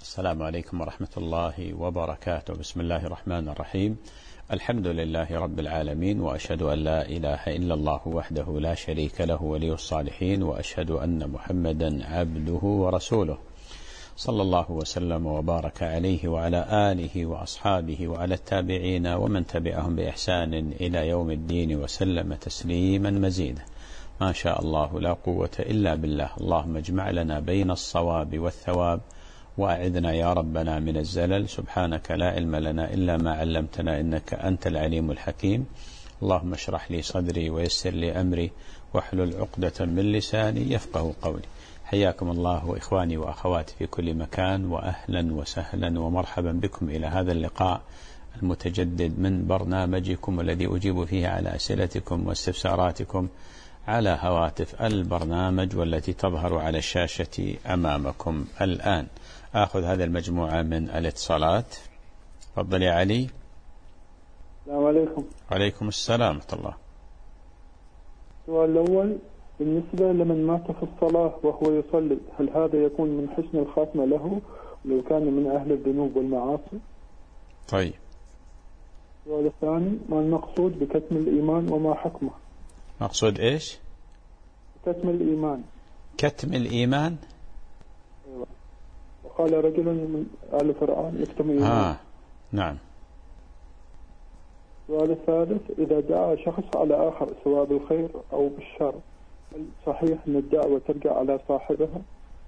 السلام عليكم ورحمة الله وبركاته. بسم الله الرحمن الرحيم. الحمد لله رب العالمين، وأشهد أن لا إله إلا الله وحده لا شريك له ولي الصالحين، وأشهد أن محمدا عبده ورسوله، صلى الله وسلم وبارك عليه وعلى آله وأصحابه وعلى التابعين ومن تبعهم بإحسان إلى يوم الدين وسلم تسليما مزيدا. ما شاء الله لا قوة إلا بالله. اللهم اجمع لنا بين الصواب والثواب، وأعذنا يا ربنا من الزلل. سبحانك لا علم لنا إلا ما علمتنا، إنك أنت العليم الحكيم. اللهم اشرح لي صدري ويسر لي أمري واحلل عقدة من لساني يفقه قولي. حياكم الله إخواني وأخواتي في كل مكان، وأهلا وسهلا ومرحبا بكم إلى هذا اللقاء المتجدد من برنامجكم الذي أجيب فيه على أسئلتكم واستفساراتكم على هواتف البرنامج والتي تظهر على الشاشة أمامكم الآن. آخذ هذه المجموعة من الاتصالات. تفضل يا علي. السلام عليكم. وعليكم السلام ورحمة الله. السؤال الأول: بالنسبة لمن مات في الصلاة وهو يصلي، هل هذا يكون من حسن الخاتمة له لو كان من أهل الذنوب والمعاصي؟ طيب. السؤال الثاني: ما المقصود بكتم الإيمان وما حكمه؟ مقصود إيش؟ كتم الإيمان. كتم الإيمان. أيوة. وقال رجل من آل فرعون يكتم إيمان. نعم. السؤال الثالث: إذا دعا شخص على آخر سواء بالخير أو بالشر، هل صحيح أن الدعوة ترجع على صاحبها؟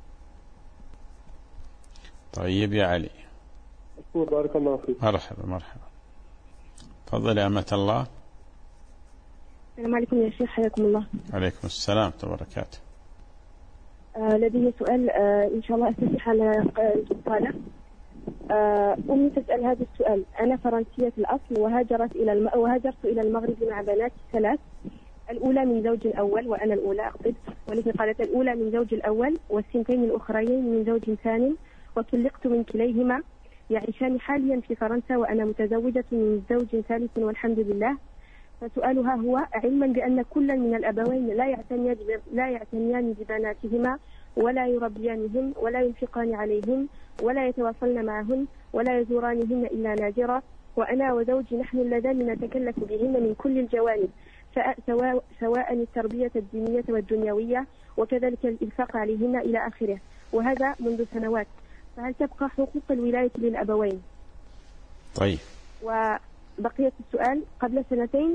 طيب يا علي. أشكر، بارك الله فيك. مرحبا مرحبا. تفضل يا أمة الله. السلام عليكم يا شيخ، حياكم الله. عليكم السلام وبركاته. لدي سؤال إن شاء الله أستفتح على السؤال. أمي تسأل هذا السؤال: أنا فرنسية الأصل وهاجرت إلى المغرب مع بناتي ثلاث، الأولى من زوج أول وأنا الأولى أقصد، ولكن قالت الأولى من زوج الأول والسنتين الأخرين من زوج ثاني، وطلقت من كليهما، يعيشان حاليا في فرنسا وأنا متزوجة من زوج ثالث والحمد لله. فسؤالها هو: علما بأن كل من الأبوين لا يعتنيان ببناتهما ولا يربيانهن ولا ينفقان عليهن ولا يتواصلن معهن ولا يزورانهن إلا نادرا، وأنا وزوجي نحن اللذان نتكلف بهن من كل الجوانب، سواء التربية الدينية والدنيوية وكذلك الإنفاق عليهن إلى آخره، وهذا منذ سنوات، فهل تبقى حقوق الولاية للأبوين؟ طيب. بقية السؤال: قبل سنتين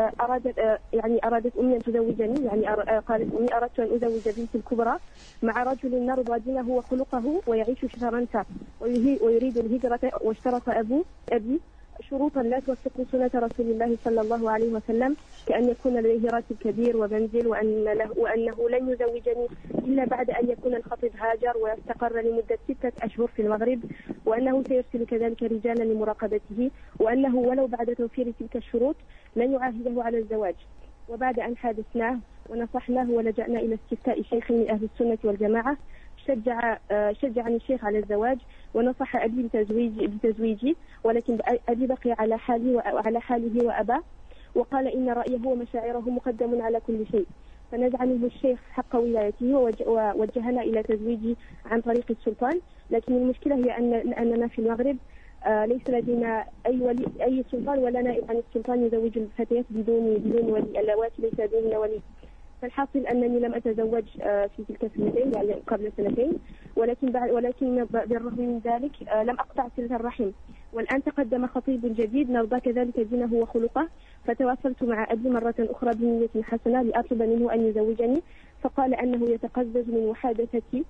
أرادت أمي أن تزوجني، قالت أمي: أردت أن أزوج بنتي الكبرى مع رجل نرضى دينه وخلقه ويعيش في فرنسا ويريد الهجرة، واشترط أبي شروطا لا توفق سنة رسول الله صلى الله عليه وسلم، كأن يكون لديه راتب كبير ومنزل، وأنه لن يزوجني إلا بعد أن يكون الخطيب هاجر ويستقر لمدة 6 أشهر في المغرب، وأنه سيرسل كذلك رجالا لمراقبته، وأنه ولو بعد توفير تلك الشروط لن يعاهده على الزواج. وبعد أن حادثناه ونصحناه ولجأنا إلى استفتاء شيخ من أهل السنة والجماعة، شجعني الشيخ على الزواج ونصح أبي بتزويجي، ولكن أبي بقي على حاله وأباه، وقال إن رأيه ومشاعره مقدم على كل شيء، فنزع منه الشيخ حق ولايته ووجهنا إلى تزويجي عن طريق السلطان. لكن المشكلة هي أننا في المغرب ليس لدينا أي سلطان ولا نائب عن السلطان يزوج الفتيات بدون ولي، اللواتي ليس لديهن ولي. فالحاصل أنني لم أتزوج في تلك السنتين، يعني قبل سنتين، ولكن بالرغم من ذلك لم أقطع صلة الرحم. والآن تقدم خطيب جديد نرضى كذلك دينه وخلقه، فتواصلت مع أبي مرة أخرى بنية حسنة لأطلب منه أن يزوجني، فقال أنه يتقزز من محادثتي،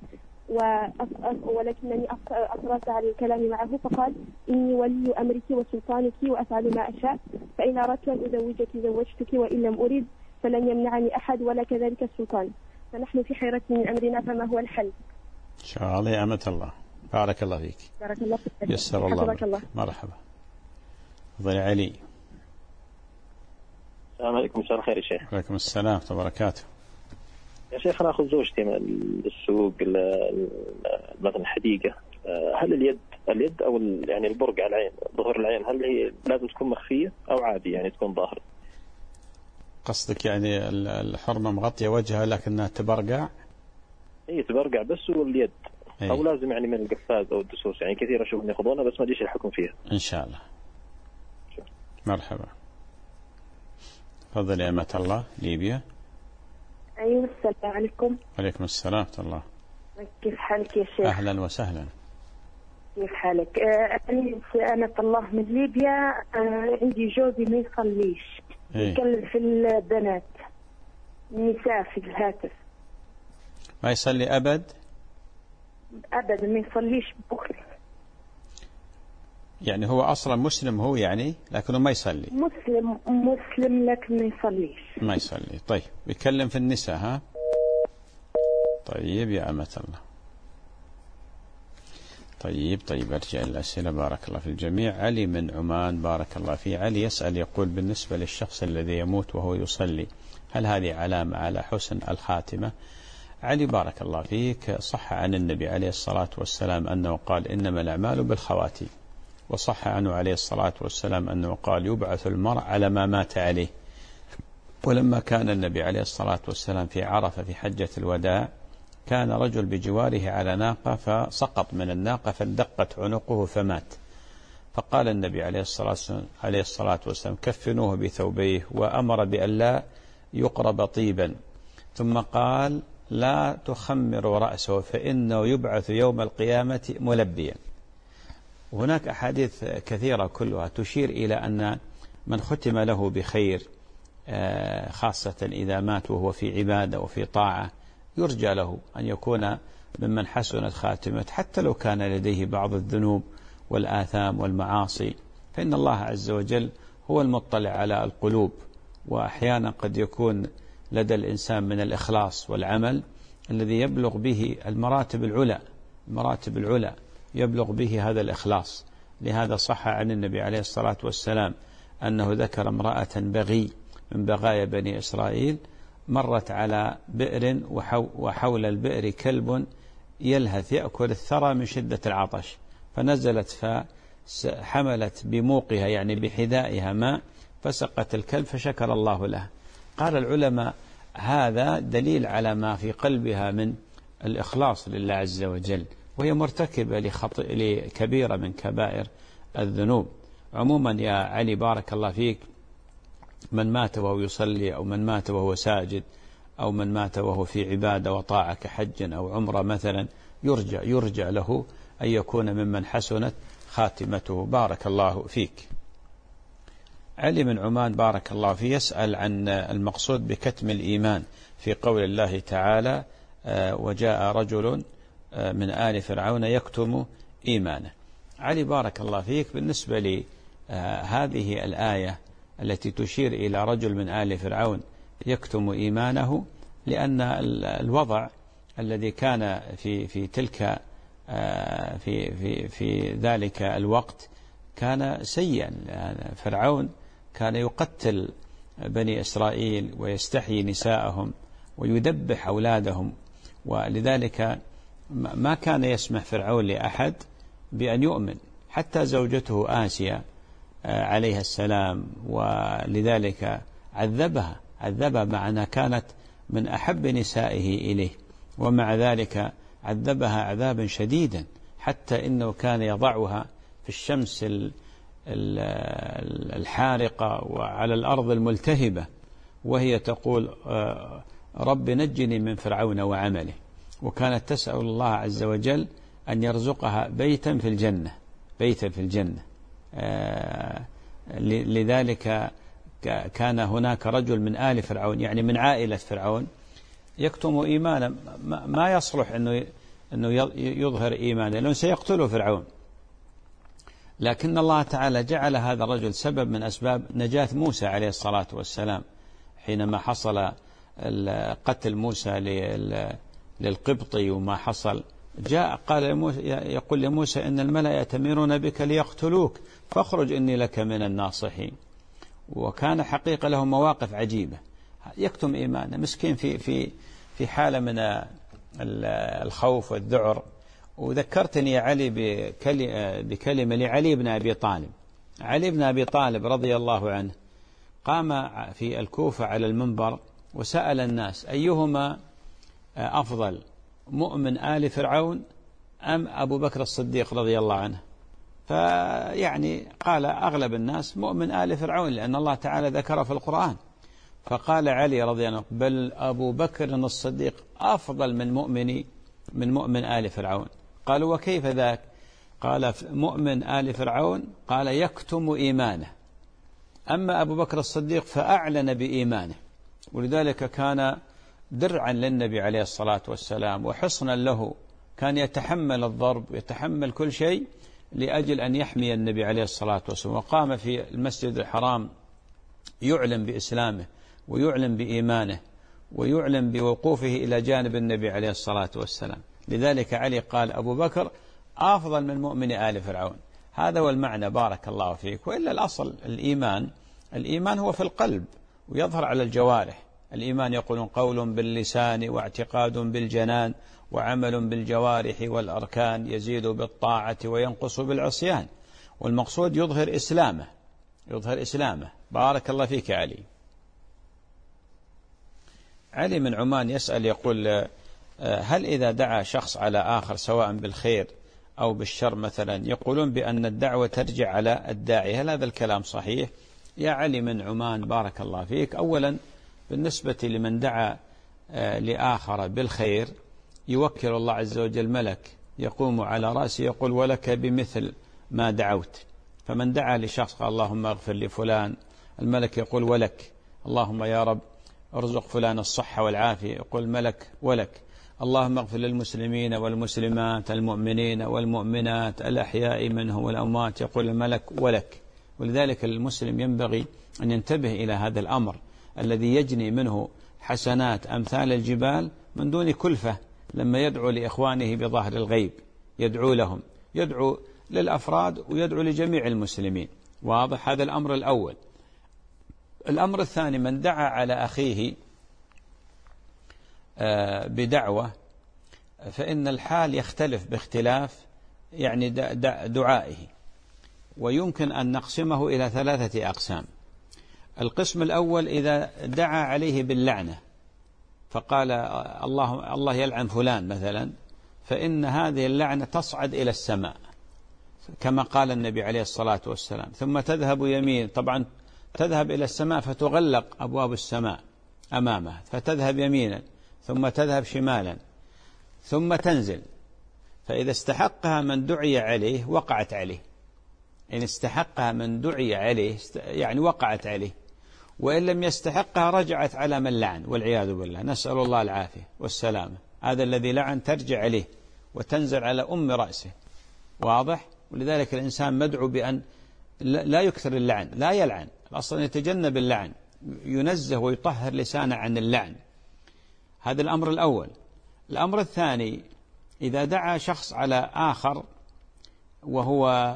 ولكنني أصررت على الكلام معه، فقال: إني ولي أمرك وسلطانك وأفعل ما أشاء، فإن أردت أن أزوجك زوجتك، وإن لم أريد فلن يمنعني أحد ولا كذلك السلطان، فنحن في حيرة من أمرنا، فما هو الحل؟ إن شاء الله يا أمة الله. بارك الله فيك. بارك الله فيك. يسر الله. مرحبا. تفضل يا علي. السلام عليكم. مساء الخير يا شيخ. وعليكم السلام وبركاته. يا شيخ، أنا أخذ زوجتي من السوق مثلا الحديقة، هل اليد أو يعني البرق على العين، ظهر العين، هل هي لازم تكون مخفية أو عادي يعني تكون ظاهرة؟ قصدك يعني الحرمة مغطية وجهها لكنها تبرقع؟ هي تبرقع بس، واليد أو لازم يعني من القفاز أو الدسوس؟ يعني كثير أشوفهم يأخذونها بس ما أدري إيش الحكم فيها. إن شاء الله. مرحبا. تفضل يا أمة الله. ليبيا. أيوة السلام عليكم. وعليكم السلام ورحمة الله. كيف حالك يا شيخ؟ أهلا وسهلا. كيف حالك؟ أنا الله من ليبيا. عندي جوزي ما يصليش، يتكلم في البنات النساء في الهاتف. ما يصلي أبدا ما يصليش بخل. يعني هو أصلا مسلم هو يعني، لكنه ما يصلي. مسلم لكن ما يصليش. ما يصلي. طيب يتكلم في النساء. ها طيب يا أمة الله. طيب أرجع الأسئلة. بارك الله في الجميع. علي من عمان بارك الله فيه. علي يسأل يقول بالنسبة للشخص الذي يموت وهو يصلي، هل هذه علامة على حسن الخاتمة؟ علي بارك الله فيك، صح عن النبي عليه الصلاة والسلام أنه قال إنما الأعمال بالخواتيم، وصح عنه عليه الصلاة والسلام أنه قال يبعث المرء على ما مات عليه. ولما كان النبي عليه الصلاة والسلام في عرفة في حجة الوداع، كان رجل بجواره على ناقة فسقط من الناقة فاندقت عنقه فمات، فقال النبي عليه الصلاة والسلام كفنوه بثوبيه، وأمر بأن لا يقرب طيبا، ثم قال لا تخمروا رأسه فإنه يبعث يوم القيامة ملبيا. هناك أحاديث كثيرة كلها تشير إلى أن من ختم له بخير، خاصة إذا مات وهو في عبادة وفي طاعة، يرجى له أن يكون ممن حسنت خاتمته، حتى لو كان لديه بعض الذنوب والآثام والمعاصي، فإن الله عز وجل هو المطلع على القلوب، وأحيانا قد يكون لدى الإنسان من الإخلاص والعمل الذي يبلغ به المراتب العلى يبلغ به هذا الإخلاص. لهذا صح عن النبي عليه الصلاة والسلام أنه ذكر امرأة بغي من بغايا بني إسرائيل مرت على بئر وحول البئر كلب يلهث يأكل الثرى من شدة العطش، فنزلت فحملت بموقها يعني بحذائها ماء فسقت الكلب فشكر الله له. قال العلماء هذا دليل على ما في قلبها من الإخلاص لله عز وجل، وهي مرتكبة لكبيرة من كبائر الذنوب. عموما يا علي بارك الله فيك، من مات وهو يصلي، أو من مات وهو ساجد، أو من مات وهو في عبادة وطاعة كحج أو عمرة مثلا، يرجع له أن يكون ممن حسنت خاتمته. بارك الله فيك. علي من عمان بارك الله فيه يسأل عن المقصود بكتم الإيمان في قول الله تعالى وجاء رجل من آل فرعون يكتم إيمانه. علي بارك الله فيك، بالنسبة لهذه الآية التي تشير إلى رجل من آل فرعون يكتم إيمانه، لأن الوضع الذي كان في تلك في ذلك الوقت كان سيئا. فرعون كان يقتل بني إسرائيل ويستحيي نساءهم ويذبح أولادهم، ولذلك ما كان يسمح فرعون لأحد بأن يؤمن، حتى زوجته آسيا عليها السلام، ولذلك عذبها مع أنها كانت من أحب نسائه إليه، ومع ذلك عذبها عذابا شديدا، حتى إنه كان يضعها في الشمس الحارقة وعلى الأرض الملتهبة وهي تقول رب نجني من فرعون وعمله، وكانت تسأل الله عز وجل أن يرزقها بيتا في الجنة. لذلك كان هناك رجل من آل فرعون يعني من عائلة فرعون يكتم إيمانه، ما يصلح أنه يظهر إيمانه لأنه سيقتله فرعون، لكن الله تعالى جعل هذا الرجل سبب من أسباب نجاة موسى عليه الصلاة والسلام، حينما حصل قتل موسى للقبطي وما حصل، جاء قال يقول لموسى إن الملأ يأتمرون بك ليقتلوك فاخرج إني لك من الناصحين. وكان حقيقة له مواقف عجيبة. يكتم إيمانه مسكين في حالة من الخوف والذعر. وذكرتني يا علي بكلمة لعلي بن أبي طالب. علي بن أبي طالب رضي الله عنه قام في الكوفة على المنبر وسأل الناس أيهما أفضل، مؤمن آل فرعون أم أبو بكر الصديق رضي الله عنه؟ فيعني قال أغلب الناس مؤمن آل فرعون، لأن الله تعالى ذكر في القرآن. فقال علي رضي الله عنه بل أبو بكر الصديق أفضل من مؤمن آل فرعون. قالوا وكيف ذاك؟ قال مؤمن آل فرعون قال يكتم إيمانه، أما أبو بكر الصديق فأعلن بإيمانه، ولذلك كان درعا للنبي عليه الصلاة والسلام وحصنا له، كان يتحمل الضرب ويتحمل كل شيء لأجل أن يحمي النبي عليه الصلاة والسلام. وقام في المسجد الحرام يعلن بإسلامه ويعلن بإيمانه ويعلن بوقوفه إلى جانب النبي عليه الصلاة والسلام. لذلك علي قال أبو بكر أفضل من مؤمن آل فرعون. هذا هو المعنى بارك الله فيك. وإلا الأصل الإيمان هو في القلب ويظهر على الجوارح. الإيمان يقولون قول باللسان واعتقاد بالجنان وعمل بالجوارح والأركان، يزيد بالطاعة وينقص بالعصيان. والمقصود يظهر إسلامه. بارك الله فيك علي. علي من عمان يسأل يقول هل إذا دعا شخص على آخر سواء بالخير أو بالشر مثلا يقولون بأن الدعوة ترجع على الداعي، هل هذا الكلام صحيح؟ يا علي من عمان بارك الله فيك، أولا بالنسبة لمن دعا لآخر بالخير يوكل الله عز وجل ملك يقوم على رأسه يقول ولك بمثل ما دعوت. فمن دعا لشخص قال اللهم اغفر لفلان، الملك يقول ولك. اللهم يا رب ارزق فلان الصحة والعافية، يقول ملك ولك. اللهم اغفر للمسلمين والمسلمات المؤمنين والمؤمنات الأحياء منهم والأموات، يقول الملك ولك. ولذلك المسلم ينبغي أن ينتبه إلى هذا الأمر الذي يجني منه حسنات أمثال الجبال من دون كلفة، لما يدعو لإخوانه بظهر الغيب يدعو لهم، يدعو للأفراد ويدعو لجميع المسلمين. واضح؟ هذا الأمر الأول. الأمر الثاني من دعا على أخيه بدعوة فإن الحال يختلف باختلاف يعني دعائه، ويمكن أن نقسمه إلى 3 أقسام. القسم الأول إذا دعا عليه باللعنة فقال الله يلعن فلان مثلا، فإن هذه اللعنة تصعد إلى السماء كما قال النبي عليه الصلاة والسلام، ثم تذهب يمين، طبعا تذهب إلى السماء فتغلق أبواب السماء أمامه، فتذهب يمينا ثم تذهب شمالا ثم تنزل. فإذا استحقها من دعي عليه وقعت عليه، إن استحقها من دعي عليه يعني وقعت عليه، وإن لم يستحقها رجعت على من لعن والعياذ بالله، نسأل الله العافية والسلامة. هذا الذي لعن ترجع عليه وتنزل على أم رأسه. واضح؟ ولذلك الإنسان مدعو بأن لا يكثر اللعن، لا يلعن، أصلا يتجنب اللعن، ينزه ويطهر لسانه عن اللعن. هذا الأمر الأول. الأمر الثاني إذا دعا شخص على آخر وهو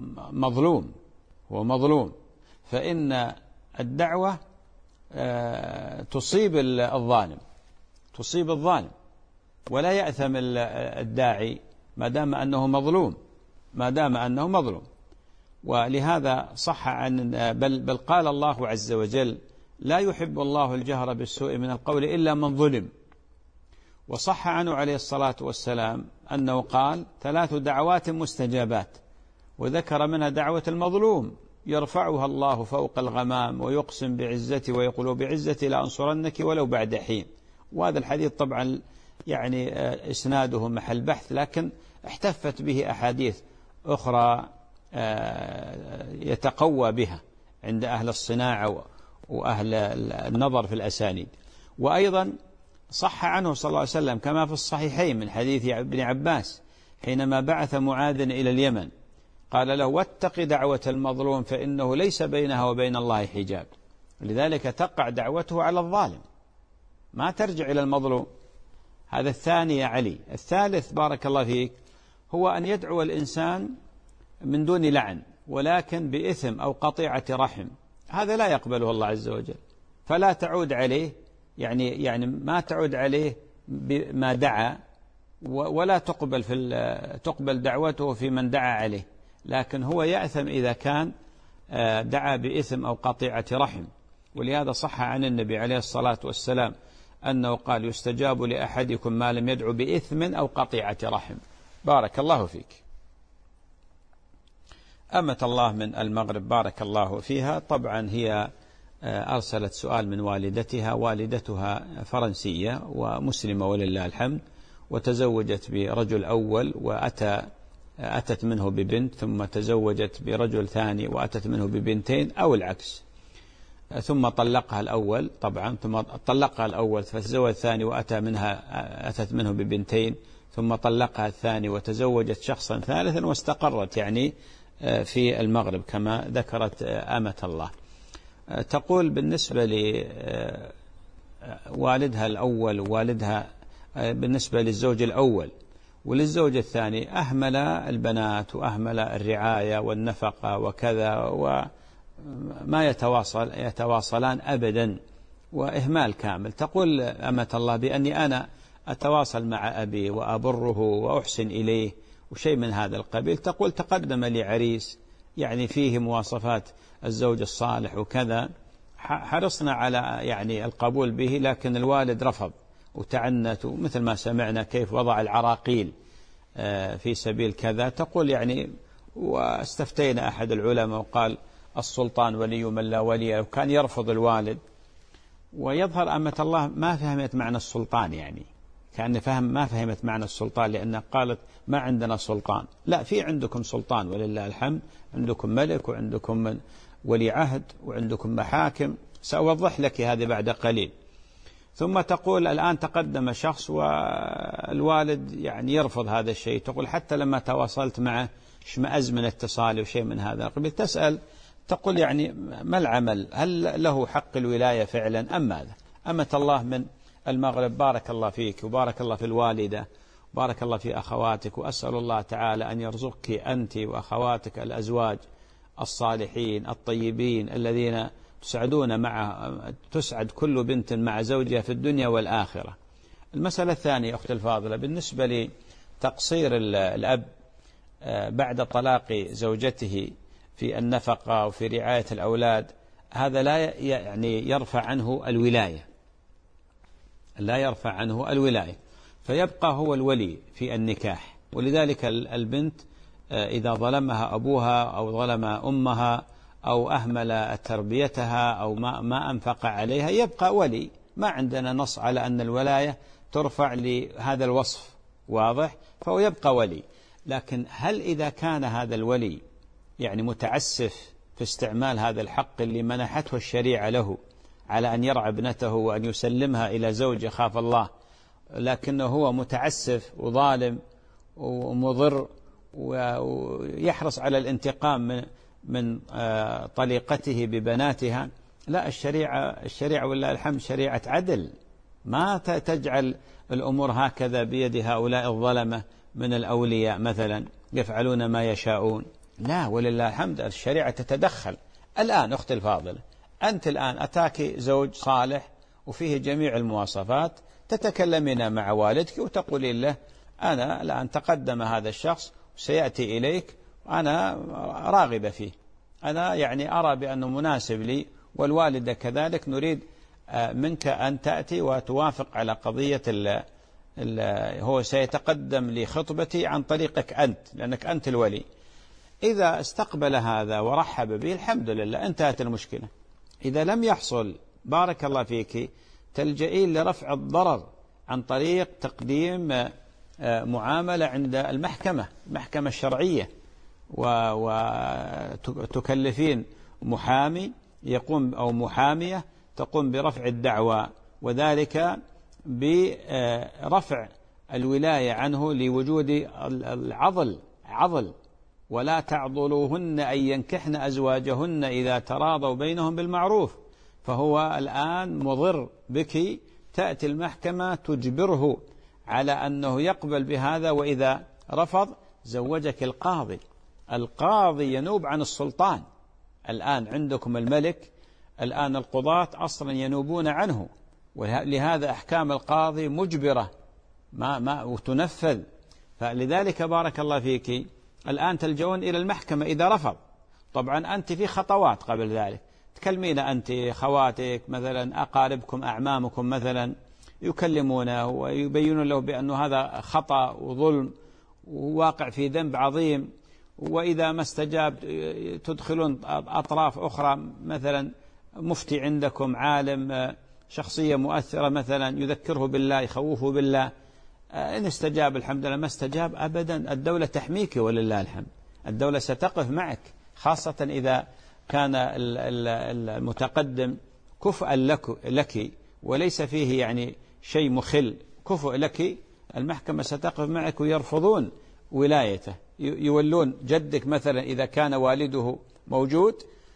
مظلوم فإن الدعوة تصيب الظالم ولا يأثم الداعي ما دام أنه مظلوم. ولهذا صح عن بل قال الله عز وجل لا يحب الله الجهر بالسوء من القول إلا من ظلم. وصح عنه عليه الصلاة والسلام أنه قال 3 دعوات مستجابات، وذكر منها دعوة المظلوم يرفعها الله فوق الغمام ويقسم بعزتي ويقول بعزتي لأنصرنك ولو بعد حين. وهذا الحديث طبعا يعني إسناده محل بحث، لكن احتفت به أحاديث أخرى يتقوى بها عند أهل الصناعة وأهل النظر في الأسانيد. وأيضا صح عنه صلى الله عليه وسلم كما في الصحيحين من حديث ابن عباس حينما بعث معاذ إلى اليمن قال له واتق دعوة المظلوم فإنه ليس بينها وبين الله حجاب. لذلك تقع دعوته على الظالم، ما ترجع إلى المظلوم. هذا الثاني يا علي. الثالث بارك الله فيك هو أن يدعو الإنسان من دون لعن ولكن بإثم أو قطيعة رحم، هذا لا يقبله الله عز وجل، فلا تعود عليه يعني ما تعود عليه بما دعا، ولا تقبل دعوته في من دعا عليه، لكن هو يأثم إذا كان دعا بإثم أو قطيعة رحم. ولهذا صح عن النبي عليه الصلاة والسلام أنه قال يستجاب لأحدكم ما لم يدعو بإثم أو قطيعة رحم. بارك الله فيك. أمة الله من المغرب بارك الله فيها، طبعا هي أرسلت سؤال من والدتها. والدتها فرنسية ومسلمة ولله الحمد، وتزوجت برجل أول وأتت منه ببنت، ثم تزوجت برجل ثاني وأتت منه ببنتين أو العكس، ثم طلقها الأول طبعا، ثم طلقها الأول فتزوج الثاني أتت منه ببنتين، ثم طلقها الثاني وتزوجت شخصا ثالثا واستقرت يعني في المغرب كما ذكرت أمة الله. تقول بالنسبة لوالدها الأول ووالدها بالنسبة للزوج الأول وللزوج الثاني أهمل البنات وأهمل الرعاية والنفقة وكذا، وما يتواصلان أبدا، وإهمال كامل. تقول أمة الله بأني أنا أتواصل مع أبي وأبره وأحسن إليه وشيء من هذا القبيل. تقول تقدم لي عريس يعني فيه مواصفات الزوج الصالح وكذا، حرصنا على يعني القبول به، لكن الوالد رفض وتعنت، ومثل ما سمعنا كيف وضع العراقيل في سبيل كذا. تقول يعني واستفتينا أحد العلماء وقال السلطان ولي من لا ولي، وكان يرفض الوالد. ويظهر أمة الله ما فهمت معنى السلطان، يعني كأن ما فهمت معنى السلطان، لأنها قالت ما عندنا سلطان. لا، في عندكم سلطان ولله الحمد، عندكم ملك وعندكم ولي عهد وعندكم محاكم، سأوضح لك هذه بعد قليل. ثم تقول الآن تقدم شخص والوالد يعني يرفض هذا الشيء. تقول حتى لما تواصلت معه اشمأز من اتصالي وشيء من هذا القبيل. تسأل تقول يعني ما العمل؟ هل له حق الولاية فعلا أم ماذا؟ أمة الله من المغرب بارك الله فيك، وبارك الله في الوالدة، بارك الله في أخواتك، وأسأل الله تعالى أن يرزقك أنت وأخواتك الأزواج الصالحين الطيبين الذين تسعد كل بنت مع زوجها في الدنيا والآخرة. المسألة الثانية أختي الفاضلة بالنسبة لتقصير الأب بعد طلاق زوجته في النفقة وفي رعاية الأولاد، هذا لا يعني يرفع عنه الولاية، لا يرفع عنه الولاية، فيبقى هو الولي في النكاح. ولذلك البنت إذا ظلمها أبوها أو ظلم أمها أو أهمل تربيتها أو ما أنفق عليها يبقى ولي. ما عندنا نص على أن الولاية ترفع لهذا الوصف، واضح؟ فهو يبقى ولي. لكن هل إذا كان هذا الولي يعني متعسف في استعمال هذا الحق اللي منحته الشريعة له على أن يرعى ابنته وأن يسلمها إلى زوج يخاف الله، لكنه هو متعسف وظالم ومضر ويحرص على الانتقام من طليقته ببناتها، لا، الشريعة والله الحمد شريعة عدل، ما تجعل الأمور هكذا بيد هؤلاء الظلمة من الأولياء مثلا يفعلون ما يشاءون. لا، ولله الحمد الشريعة تتدخل. الآن أختي الفاضلة، أنت الآن أتاك زوج صالح وفيه جميع المواصفات، تتكلمين مع والدك وتقولين له أنا الآن تقدم هذا الشخص وسيأتي إليك، أنا راغبة فيه، أنا يعني أرى بأنه مناسب لي، والوالدة كذلك، نريد منك أن تأتي وتوافق على قضية هو سيتقدم لخطبتي عن طريقك أنت، لأنك أنت الولي. إذا استقبل هذا ورحب به الحمد لله، انتهت المشكلة. إذا لم يحصل بارك الله فيك تلجئين لرفع الضرر عن طريق تقديم معاملة عند المحكمة الشرعية، وتكلفين محامي يقوم أو محامية تقوم برفع الدعوى، وذلك برفع الولاية عنه لوجود العضل. ولا تعضلوهن أن ينكحن أزواجهن إذا تراضوا بينهم بالمعروف. فهو الآن مضر بك، تأتي المحكمة تجبره على أنه يقبل بهذا، وإذا رفض زوجك القاضي ينوب عن السلطان. الآن عندكم الملك، الآن القضاة أصلا ينوبون عنه، ولهذا أحكام القاضي مجبرة ما وتنفذ. فلذلك بارك الله فيك الآن تلجؤون إلى المحكمة إذا رفض. طبعا أنت في خطوات قبل ذلك، تكلمين أنت خواتك مثلا، أقاربكم أعمامكم مثلا، يكلمونه ويبينون له بأنه هذا خطأ وظلم وواقع في ذنب عظيم، وإذا ما استجاب تدخلون أطراف أخرى، مثلا مفتي عندكم، عالم، شخصية مؤثرة مثلا، يذكره بالله، يخوفه بالله، إن استجاب الحمد لله، ما استجاب أبدا الدولة تحميك ولله الحمد، الدولة ستقف معك، خاصة إذا كان المتقدم كفءا لك وليس فيه يعني شيء مخل، كفء لك، المحكمة ستقف معك ويرفضون ولايته، يولون جدك مثلا إذا كان والده موجود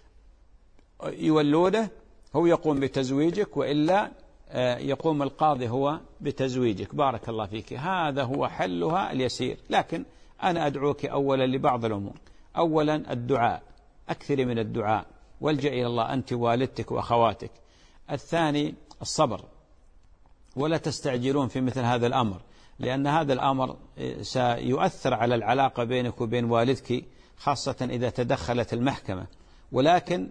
يولونه، هو يقوم بتزويجك، وإلا يقوم القاضي هو بتزويجك. بارك الله فيك. هذا هو حلها اليسير. لكن أنا أدعوك أولا لبعض الأمور. أولا الدعاء، أكثر من الدعاء، والجأ إلى الله أنت والدتك وأخواتك. الثاني الصبر، ولا تستعجلون في مثل هذا الأمر، لأن هذا الأمر سيؤثر على العلاقة بينك وبين والدك، خاصة إذا تدخلت المحكمة. ولكن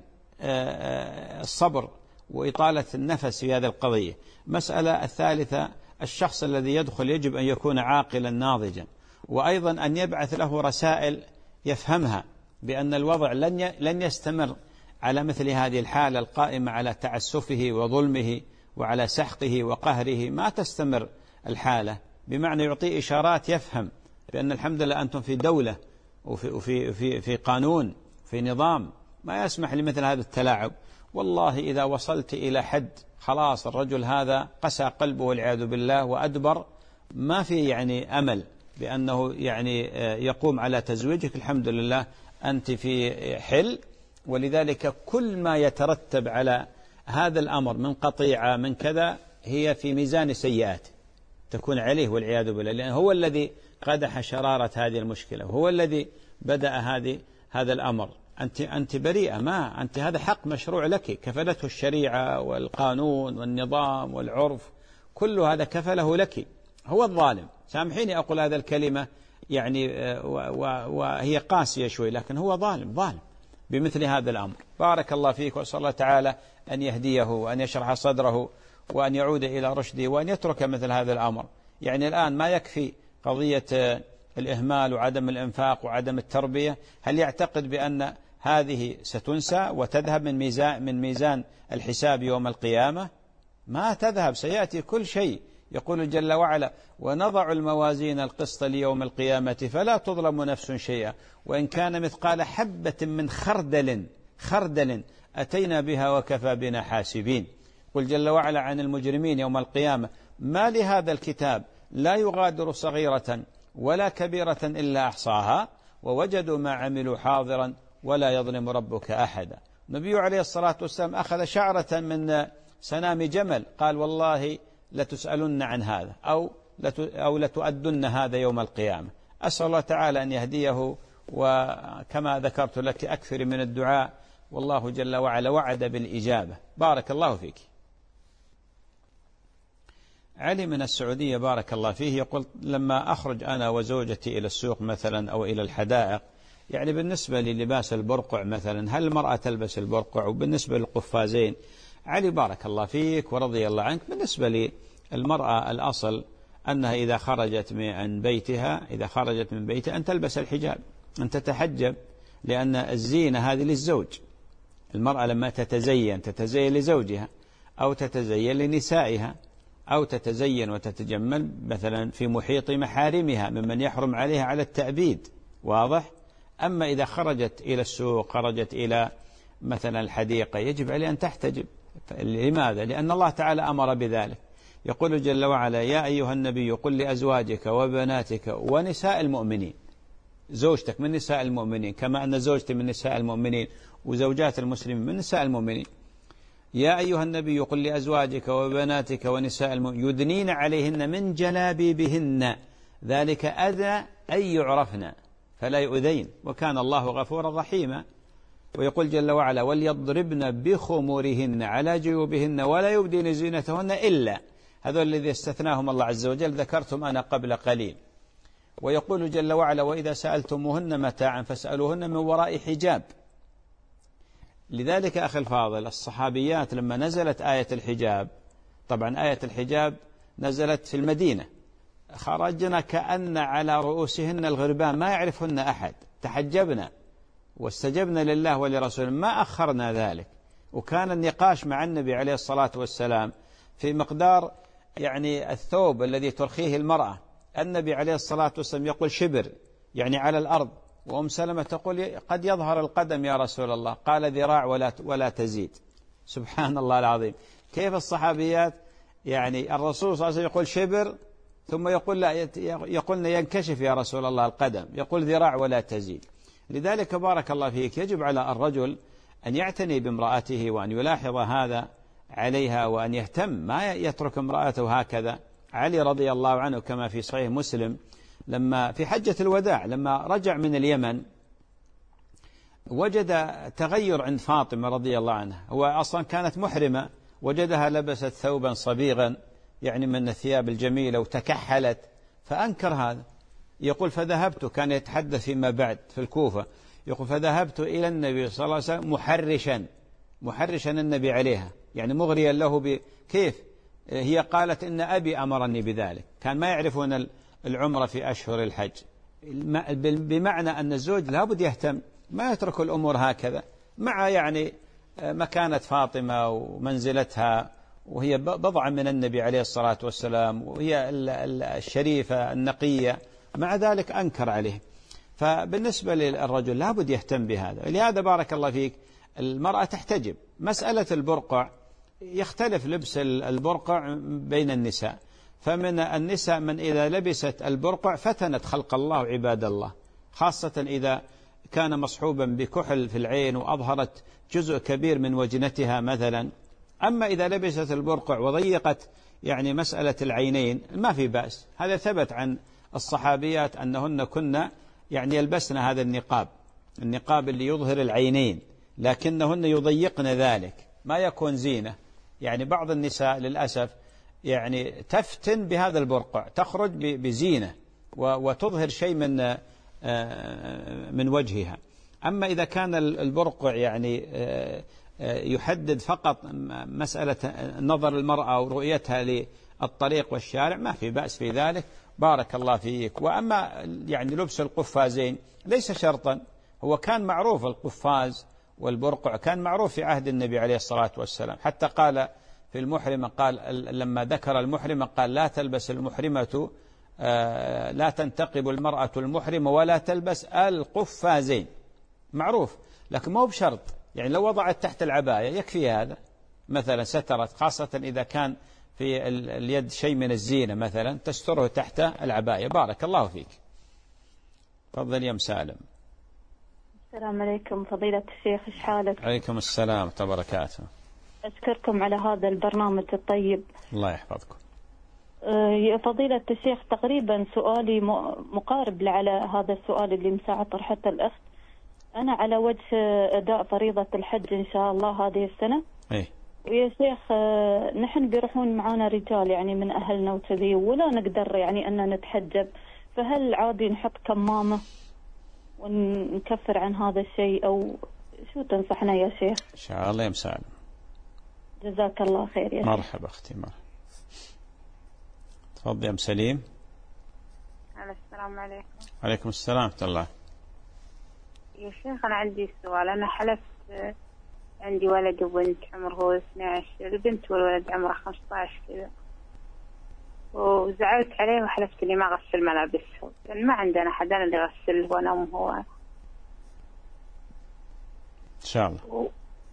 الصبر وإطالة النفس في هذه القضية. مسألة الثالثة، الشخص الذي يدخل يجب أن يكون عاقلا ناضجا، وأيضا أن يبعث له رسائل يفهمها، بأن الوضع لن يستمر على مثل هذه الحالة القائمة على تعسفه وظلمه وعلى سحقه وقهره، ما تستمر الحالة، بمعنى يعطي إشارات يفهم بأن الحمد لله أنتم في دولة وفي قانون، في نظام ما يسمح لمثل هذا التلاعب. والله إذا وصلت إلى حد خلاص الرجل هذا قسى قلبه والعياذ بالله وأدبر، ما في يعني أمل بأنه يعني يقوم على تزويجك، الحمد لله أنت في حل. ولذلك كل ما يترتب على هذا الأمر من قطيعة من كذا هي في ميزان سيئات تكون عليه والعياذ بالله، لأنه هو الذي قدح شرارة هذه المشكلة، وهو الذي بدأ هذا الأمر. أنت بريئة، ما أنت، هذا حق مشروع لك، كفلته الشريعة والقانون والنظام والعرف، كل هذا كفله لك. هو الظالم، سامحيني أقول هذا الكلمة يعني وهي قاسية شوي، لكن هو ظالم بمثل هذا الأمر. بارك الله فيك، وأسأل الله تعالى أن يهديه وأن يشرح صدره وأن يعود إلى رشده وأن يترك مثل هذا الأمر. يعني الآن ما يكفي قضية الإهمال وعدم الإنفاق وعدم التربية. هل يعتقد بأن هذه ستنسى وتذهب من ميزان الحساب يوم القيامة؟ ما تذهب، سيأتي كل شيء. يقول جل وعلا: ونضع الموازين القسط ليوم القيامة فلا تظلم نفس شيئا وإن كان مثقال حبة من خردل أتينا بها وكفى بنا حاسبين. قل جل وعلا عن المجرمين يوم القيامة: ما لهذا الكتاب لا يغادر صغيرة ولا كبيرة إلا أحصاها ووجدوا ما عملوا حاضرا ولا يظلم ربك أحدا. النبي عليه الصلاة والسلام أخذ شعرة من سنام جمل، قال: والله لتسألن عن هذا أو لتؤدن هذا يوم القيامة. أسأل الله تعالى أن يهديه، وكما ذكرت لك أكثر من الدعاء، والله جل وعلا وعد بالإجابة. بارك الله فيك. علي من السعودية بارك الله فيه يقول: لما أخرج أنا وزوجتي إلى السوق مثلا أو إلى الحدائق، يعني بالنسبة للباس البرقع مثلا، هل المرأة تلبس البرقع؟ وبالنسبة للقفازين، علي بارك الله فيك ورضي الله عنك، بالنسبة للمرأة الأصل أنها إذا خرجت من بيتها أن تلبس الحجاب، أن تتحجب، لأن الزينة هذه للزوج. المرأة لما تتزين لزوجها أو تتزين لنسائها أو تتزين وتتجمل مثلا في محيط محارمها ممن يحرم عليها على التأبيد، واضح؟ أما إذا خرجت إلى السوق، خرجت إلى مثلا الحديقة، يجب عليها أن تحتجب. لماذا؟ لأن الله تعالى أمر بذلك. يقول جل وعلا: يا أيها النبي قل لأزواجك وبناتك ونساء المؤمنين. زوجتك من نساء المؤمنين، كما أن زوجتي من نساء المؤمنين وزوجات المسلمين من نساء المؤمنين. يا أيها النبي قل لأزواجك وبناتك ونساء المؤمنين يدنين عليهن من جلابيبهن ذلك أدنى أن يعرفن فلا يؤذين وكان الله غفورا رحيما. ويقول جل وعلا: وليضربن بخمورهن على جيوبهن ولا يبدين زينتهن إلا، هذول الذي استثناهم الله عز وجل، ذكرتم أنا قبل قليل. ويقول جل وعلا: وإذا سألتموهن متاعا فاسألوهن من وراء حجاب. لذلك أخي الفاضل، الصحابيات لما نزلت آية الحجاب، طبعا آية الحجاب نزلت في المدينة، خرجنا كأن على رؤوسهن الغربان، ما يعرفهن أحد، تحجبنا واستجبنا لله ولرسوله، ما أخرنا ذلك. وكان النقاش مع النبي عليه الصلاة والسلام في مقدار يعني الثوب الذي ترخيه المرأة. النبي عليه الصلاة والسلام يقول شبر، يعني على الأرض، وأم سلمة تقول قد يظهر القدم يا رسول الله، قال ذراع ولا تزيد. سبحان الله العظيم، كيف الصحابيات يعني الرسول صلى الله عليه وسلم يقول شبر، ثم يقول لا، يقولنا ينكشف يا رسول الله القدم، يقول ذراع ولا تزيد. لذلك بارك الله فيك يجب على الرجل أن يعتني بامرأته وأن يلاحظ هذا عليها وأن يهتم، ما يترك امرأته هكذا. علي رضي الله عنه كما في صحيح مسلم لما في حجة الوداع لما رجع من اليمن وجد تغير عند فاطمة رضي الله عنها، هو أصلا كانت محرمة، وجدها لبست ثوبا صبيغا يعني من الثياب الجميلة وتكحلت، فأنكر هذا. يقول فذهبت، كان يتحدث فيما بعد في الكوفة، يقول فذهبت إلى النبي صلى الله عليه وسلم محرشا النبي عليها، يعني مغريا له كيف هي قالت إن أبي أمرني بذلك. كان ما يعرفون العمرة في أشهر الحج، بمعنى أن الزوج لابد يهتم، ما يترك الأمور هكذا، مع يعني مكانة فاطمة ومنزلتها، وهي بضعة من النبي عليه الصلاة والسلام، وهي الشريفة النقية، مع ذلك أنكر عليه. فبالنسبة للرجل لابد يهتم بهذا. لهذا بارك الله فيك المرأة تحتجب. مسألة البرقع يختلف لبس البرقع بين النساء، فمن النساء من إذا لبست البرقع فتنت خلق الله عباد الله، خاصة إذا كان مصحوبا بكحل في العين وأظهرت جزء كبير من وجنتها مثلا. أما إذا لبست البرقع وضيقت يعني مسألة العينين ما في بأس، هذا ثبت عن الصحابيات أنهن كنا يعني يلبسن هذا النقاب اللي يظهر العينين، لكنهن يضيقن ذلك، ما يكون زينة. يعني بعض النساء للأسف يعني تفتن بهذا البرقع، تخرج بزينة وتظهر شيء من وجهها. أما إذا كان البرقع يعني يحدد فقط مسألة نظر المرأة ورؤيتها للطريق والشارع ما في بأس في ذلك، بارك الله فيك. وأما يعني لبس القفازين ليس شرطا، هو كان معروف القفاز والبرقع كان معروف في عهد النبي عليه الصلاة والسلام، حتى قال في المحرمة، قال لما ذكر المحرمة قال لا تلبس المحرمة لا تنتقب المرأة المحرمة ولا تلبس القفازين، معروف، لكن ما هو بشرط. يعني لو وضعت تحت العباية يكفي هذا مثلا، سترت، خاصة إذا كان في اليد شيء من الزينة مثلا تستره تحت العباية. بارك الله فيك. تفضل يا مسالم. السلام عليكم فضيلة الشيخ، ايش حالك؟ عليكم السلام وبركاته. أشكركم على هذا البرنامج الطيب. الله يحفظكم. يا فضيلة الشيخ تقريبا سؤالي مقارب على هذا السؤال اللي مساعد طرحته الأخت. أنا على وجه أداء فريضة الحج إن شاء الله هذه السنة. إيه. ويا شيخ نحن بيروحون معانا رجال يعني من أهلنا وكذي، ولا نقدر يعني أن نتحجب، فهل عادي نحط كمامة ونكفر عن هذا الشيء، أو شو تنصحنا يا شيخ؟ إن شاء الله يا مسالم. جزاك الله خير يا مرحبا أختي، مرحبا. تفضل يا سليم. السلام عليكم. عليكم السلام ورحمة الله. يا شيخ أنا عندي سؤال. أنا حلفت، عندي ولد وبنت عمره 12، البنت والولد عمره 15 كذا، وزعلت عليه وحلفت إني ما أغسل ملابسهم، لأن ما عندنا حد أنا اللي أغسله وأنام هو. إن شاء الله.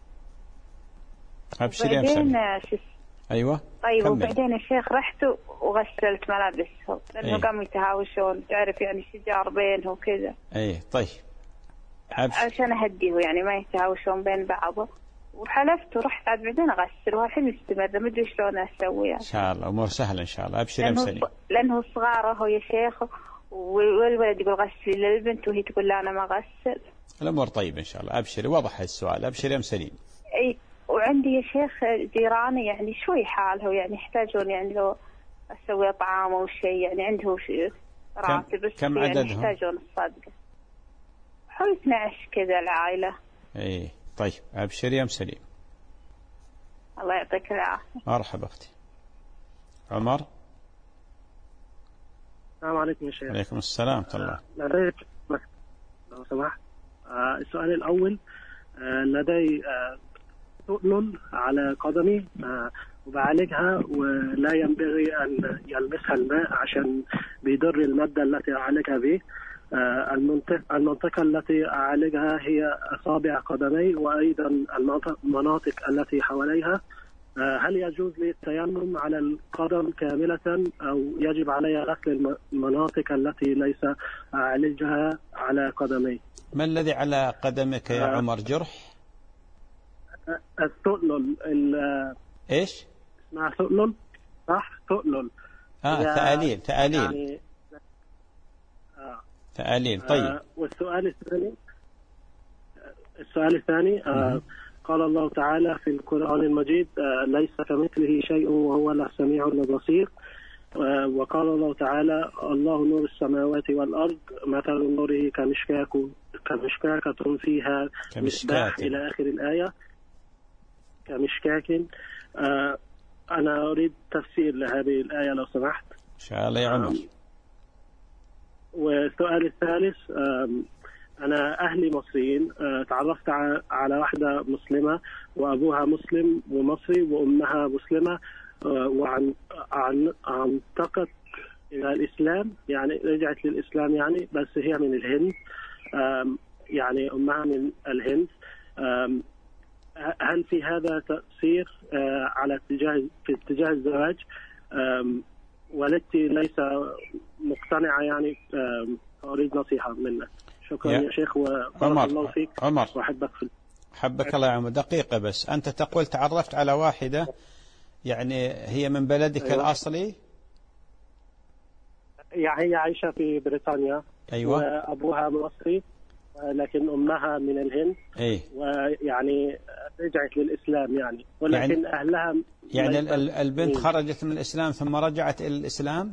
أبشر يا مسلم. أيوة. طيب كمل. وبعدين يا شيخ رحت وغسلت ملابسهم لأنه قاموا يتهاوشون، تعرف يعني شجار بينهم وكذا. أي طيب. عشان أهديه يعني ما يتهاوشون بين بعض، وحلفت ورحت عاد بعدين أغسل، والحين مستمرة ما أدري شلون أسوي. إن شاء الله أمور سهلة إن شاء الله. أبشر يا مسلم. لأنه صغار هو يا شيخ، والولد يقول غسلي للبنت وهي تقول لا أنا ما أغسل. الأمور طيبة إن شاء الله. أبشري، وضح السؤال. أبشر يا مسلم. أي. وعندي يا شيخ جيراني يعني شوي حاله، يعني يحتاجون يعني لو أسوي طعام أو شيء، يعني عنده راتب بس كم يعني عددهم؟ يحتاجون الصدقة. حوالي 12 كذا العائلة. إيه طيب. أبشر يا مسلم. الله يعطيك العافية. مرحبا أختي. عمر. السلام عليكم يا شيخ. عليكم السلام ورحمة الله. لدي لو سمحت السؤال الأول، لدي ثقل على قدمي وبعالجها، ولا ينبغي أن يلمسها الماء عشان بيضر المادة التي أعالجها به. المنطقة التي أعالجها هي أصابع قدمي وأيضا المناطق التي حواليها. هل يجوز لي التيمم على القدم كاملة أو يجب علي غسل المناطق التي ليس أعالجها على قدمي؟ ما الذي على قدمك يا عمر؟ جرح؟ الثقل. إيش؟ اسمها ثقل صح؟ ثقل. ثقاليل يعني ثقاليل. طيب. والسؤال الثاني قال الله تعالى في القرآن المجيد ليس كمثله شيء وهو السميع البصير. وقال الله تعالى الله نور السماوات والأرض مثل نوره كمشكاكة فيها مصباح إلى آخر الآية. كمشكاك. أنا أريد تفسير لهذه الآية لو سمحت. إن شاء الله يا عمر. والسؤال الثالث، أنا أهلي مصريين، تعرفت على واحدة مسلمة وأبوها مسلم ومصري وأمها مسلمة، وانتقلت إلى الإسلام، يعني رجعت للإسلام يعني، بس هي من الهند، يعني أمها من الهند. هل في هذا تأثير على اتجاه الزواج؟ والدتي ليس مقتنعة يعني، أريد نصيحة منك. شكرا يا شيخ وبارك الله فيك. عمر وأحبك حبك الله يا عمر. دقيقة بس، أنت تقول تعرفت على واحدة يعني هي من بلدك الأصلي؟ يعني هي عايشة في بريطانيا. أيوة. وأبوها مصري لكن أمها من الهند. إيه. ويعني رجعت للإسلام يعني، ولكن يعني أهلها يعني البنت خرجت من الإسلام ثم رجعت إلى الإسلام؟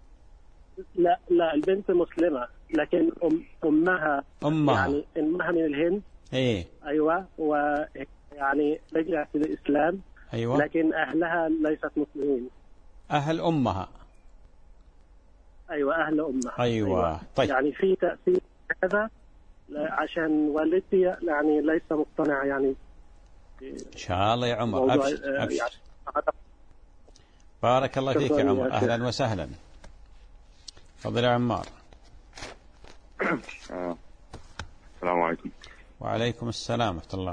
لا البنت مسلمة لكن أمها يعني أمها من الهند. إيه. أيوة. ويعني رجعت للإسلام. أيوة. لكن أهلها ليست مسلمين. أهل أمها. أيوة أهل أمها. أيوة. طيب. يعني في تأثير هذا عشان والدتي يعني ليس مقتنع يعني. إن شاء الله يا عمر. أبشر. يعني بارك الله فيك يا عمر. أهلا وسهلا. تفضل يا عمار. السلام عليكم. وعليكم السلام ورحمة الله.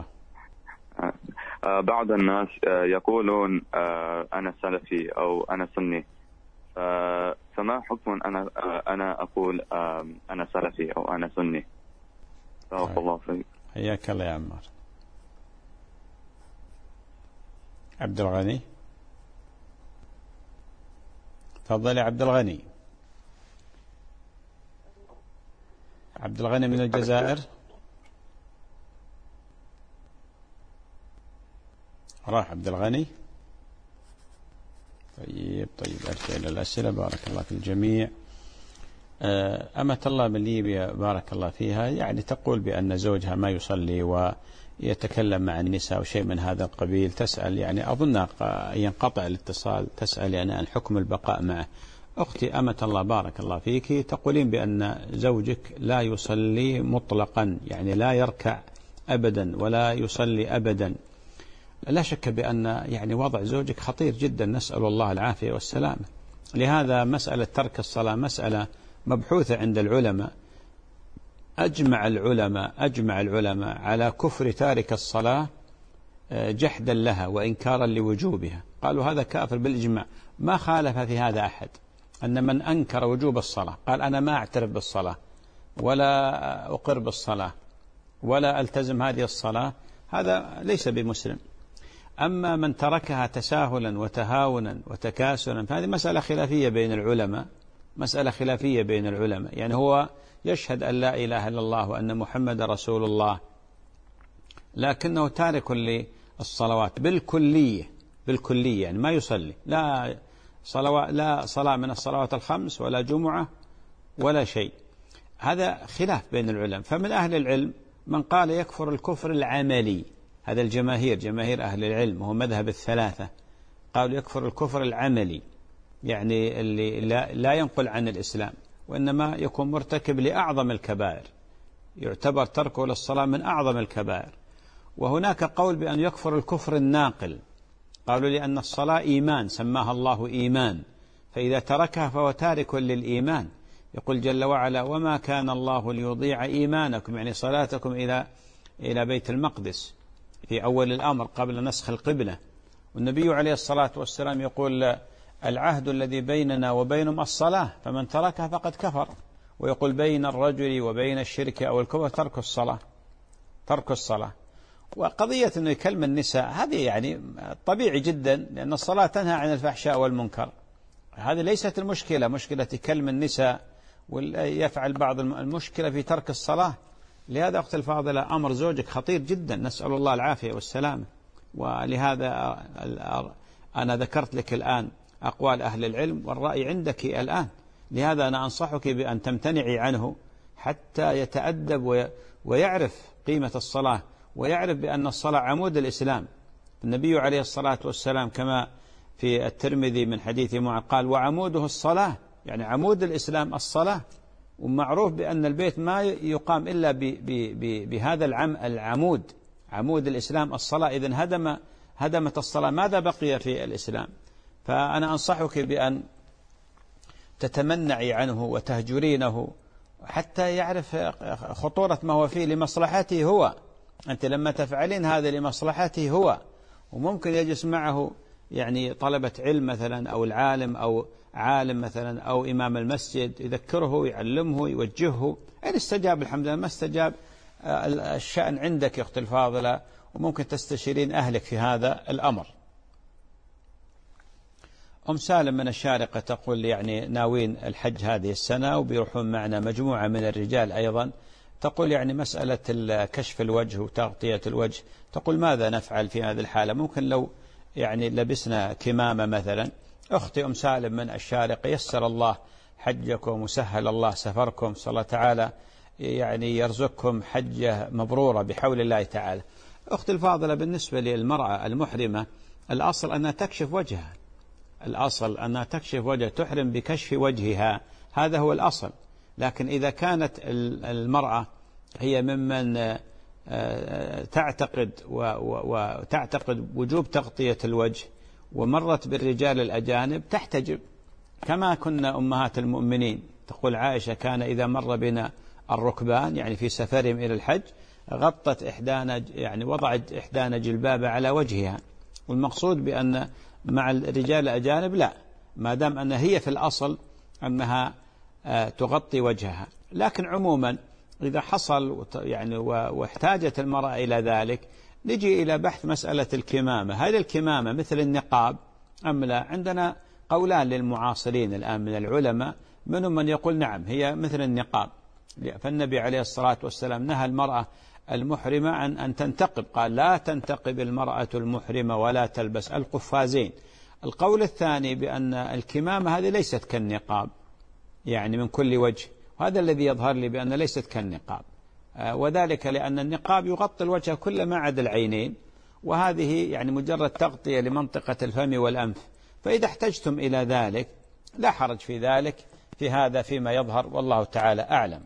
بعض الناس يقولون أنا سلفي أو أنا سني، فما حكم أنا أقول أنا سلفي أو أنا سني؟ بارك الله فيك. حياك الله يا عمار. عبد الغني. تفضل يا عبد الغني. عبد الغني من الجزائر. راح عبد الغني. طيب أرجع إلى الأسئلة. بارك الله في الجميع. أمة الله من ليبيا بارك الله فيها، يعني تقول بأن زوجها ما يصلي ويتكلم مع النساء وشيء من هذا القبيل. تسأل يعني أظن ينقطع الاتصال، تسأل يعني عن حكم البقاء معه. أختي أمة الله بارك الله فيك، تقولين بأن زوجك لا يصلي مطلقا، يعني لا يركع أبدا ولا يصلي أبدا. لا شك بأن يعني وضع زوجك خطير جدا، نسأل الله العافية والسلامة. لهذا مسألة ترك الصلاة مسألة مبحوثة عند العلماء. أجمع العلماء على كفر تارك الصلاة جحدا لها وإنكارا لوجوبها. قالوا هذا كافر بالإجماع، ما خالف في هذا أحد. أن من أنكر وجوب الصلاة قال أنا ما أعترف بالصلاة ولا أقر بالصلاة ولا ألتزم هذه الصلاة، هذا ليس بمسلم. أما من تركها تساهلا وتهاونا وتكاسلا فهذه مسألة خلافية بين العلماء. يعني هو يشهد أن لا إله إلا الله وأن محمد رسول الله، لكنه تارك للصلوات بالكلية، يعني ما يصلي لا صلاة من الصلوات الخمس ولا جمعة ولا شيء. هذا خلاف بين العلماء. فمن أهل العلم من قال يكفر الكفر العملي، هذا جماهير أهل العلم وهو مذهب الثلاثة، قالوا يكفر الكفر العملي، يعني اللي لا ينقل عن الإسلام. وإنما يكون مرتكب لأعظم الكبائر، يعتبر تركه للصلاة من أعظم الكبائر. وهناك قول بأن يكفر الكفر الناقل، قالوا لأن الصلاة إيمان سماها الله إيمان، فإذا تركها فهو تارك للإيمان. يقول جل وعلا: وما كان الله ليضيع إيمانكم، يعني صلاتكم إلى بيت المقدس في أول الأمر قبل نسخ القبلة. والنبي عليه الصلاة والسلام يقول: العهد الذي بيننا وبينهم الصلاة، فمن تركها فقد كفر. ويقول: بين الرجل وبين الشرك أو الكفر ترك الصلاة. وقضية أنه يكلم النساء هذه يعني طبيعي جدا، لأن الصلاة تنهى عن الفحشاء والمنكر، هذه ليست المشكلة، مشكلة كلم النساء ويفعل بعض المشكلة في ترك الصلاة. لهذا أخت الفاضلة أمر زوجك خطير جدا، نسأل الله العافية والسلامة. ولهذا أنا ذكرت لك الآن أقوال أهل العلم والرأي عندك الآن. لهذا أنا أنصحك بأن تمتنعي عنه حتى يتأدب ويعرف قيمة الصلاة، ويعرف بأن الصلاة عمود الإسلام. النبي عليه الصلاة والسلام كما في الترمذي من حديث معاذ قال: وعموده الصلاة، يعني عمود الإسلام الصلاة. ومعروف بأن البيت ما يقام إلا بهذا العمود، عمود الإسلام الصلاة. إذن هدمت الصلاة ماذا بقي في الإسلام؟ فأنا أنصحك بأن تتمنعي عنه وتهجرينه حتى يعرف خطورة ما هو فيه لمصلحته هو. أنت لما تفعلين هذا لمصلحته هو، وممكن يجلس معه يعني طلبة علم مثلا، أو العالم أو عالم مثلا، أو إمام المسجد، يذكره يعلمه يوجهه. إن استجاب الحمد لله، ما استجاب الشأن عندك يا أختي الفاضلة، وممكن تستشيرين أهلك في هذا الأمر. أم سالم من الشارقة تقول: يعني ناوين الحج هذه السنة وبيروحون معنا مجموعة من الرجال أيضا. تقول يعني مسألة كشف الوجه وتغطية الوجه، تقول ماذا نفعل في هذه الحالة؟ ممكن لو يعني لبسنا كمامة مثلا. أختي أم سالم من الشارقة، يسر الله حجكم وسهل الله سفركم، صلى الله تعالى يعني يرزقكم حجة مبرورة بحول الله تعالى. أختي الفاضلة، بالنسبة للمرأة المحرمة الأصل أنها تكشف وجهها، الأصل أنها تكشف وجهها، تحرم بكشف وجهها، هذا هو الأصل. لكن إذا كانت المرأة هي ممن تعتقد وجوب تغطية الوجه ومرت بالرجال الأجانب تحتجب، كما كنا أمهات المؤمنين. تقول عائشة: كان إذا مر بنا الركبان، يعني في سفرهم إلى الحج، غطت إحدانا، يعني وضعت إحدانا جلباب على وجهها. والمقصود بأن مع الرجال الأجانب لا، ما دام أن هي في الأصل أنها تغطي وجهها. لكن عموما إذا حصل يعني واحتاجت المرأة إلى ذلك، نجي إلى بحث مسألة الكمامة. هل الكمامة مثل النقاب أم لا؟ عندنا قولان للمعاصرين الآن من العلماء، منهم من يقول نعم هي مثل النقاب، فالنبي عليه الصلاة والسلام نهى المرأة المحرمة عن أن تنتقب، قال: لا تنتقب المرأة المحرمة ولا تلبس القفازين. القول الثاني بأن الكمامة هذه ليست كالنقاب، يعني من كل وجه، وهذا الذي يظهر لي بأن ليست كالنقاب، وذلك لأن النقاب يغطي الوجه كل ما عدا العينين، وهذه يعني مجرد تغطية لمنطقة الفم والأنف. فإذا احتجتم إلى ذلك لا حرج في ذلك، في هذا فيما يظهر، والله تعالى أعلم.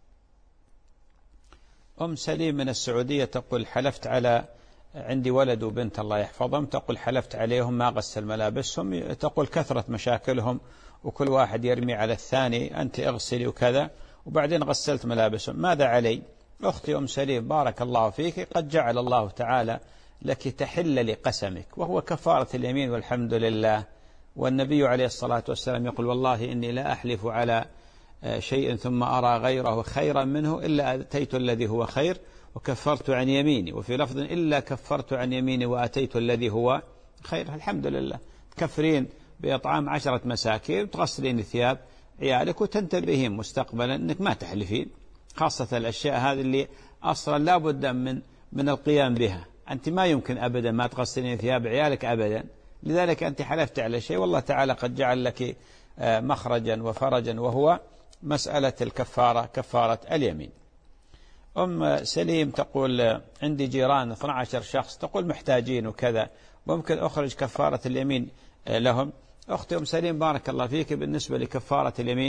أم سليم من السعودية تقول: حلفت على عندي ولد وبنت الله يحفظهم، تقول حلفت عليهم ما غسل ملابسهم، تقول كثرة مشاكلهم وكل واحد يرمي على الثاني أنت اغسلي وكذا، وبعدين غسلت ملابسهم، ماذا علي؟ أختي أم سليم بارك الله فيك، قد جعل الله تعالى لك تحل لقسمك، وهو كفارة اليمين والحمد لله. والنبي عليه الصلاة والسلام يقول: والله إني لا أحلف على شيء ثم أرى غيره خيرا منه إلا أتيت الذي هو خير وكفرت عن يميني، وفي لفظ إلا كفرت عن يميني وأتيت الذي هو خير. الحمد لله، تكفرين بإطعام 10 مساكين وتغسلين ثياب عيالك وتنتبهين مستقبلا أنك ما تحلفين، خاصة الأشياء هذه اللي أصلا لا بد من القيام بها. أنت ما يمكن أبدا ما تغسلين ثياب عيالك أبدا، لذلك أنت حلفت على شيء، والله تعالى قد جعل لك مخرجا وفرجا، وهو مسألة الكفارة، كفارة اليمين. أم سليم تقول: عندي جيران 12 شخص، تقول محتاجين وكذا، ممكن أخرج كفارة اليمين لهم؟ أختي أم سليم بارك الله فيك، بالنسبة لكفارة اليمين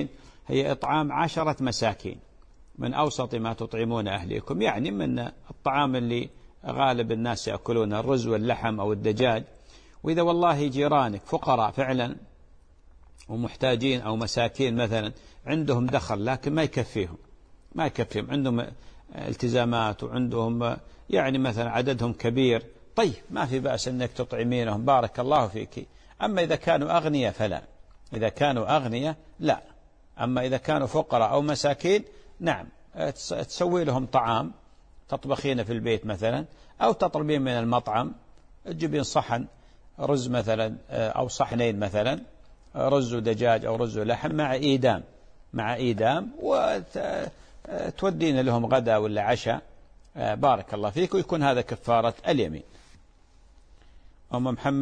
هي إطعام 10 مساكين من أوسط ما تطعمون أهليكم، يعني من الطعام اللي غالب الناس يأكلون، الرز واللحم أو الدجاج. وإذا والله جيرانك فقراء فعلا ومحتاجين أو مساكين مثلا عندهم دخل لكن ما يكفيهم عندهم التزامات وعندهم يعني مثلا عددهم كبير، طيب ما في بأس أنك تطعمينهم، بارك الله فيك. أما إذا كانوا أغنياء فلا، إذا كانوا أغنياء لا. أما إذا كانوا فقراء أو مساكين نعم تسوي لهم طعام، تطبخين في البيت مثلا أو تطلبين من المطعم، تجيبين صحن رز مثلا أو صحنين مثلا، رز ودجاج أو رز ولحم مع إيدام وتودين لهم غدا ولا عشاء، بارك الله فيك، ويكون هذا كفارة اليمين. أم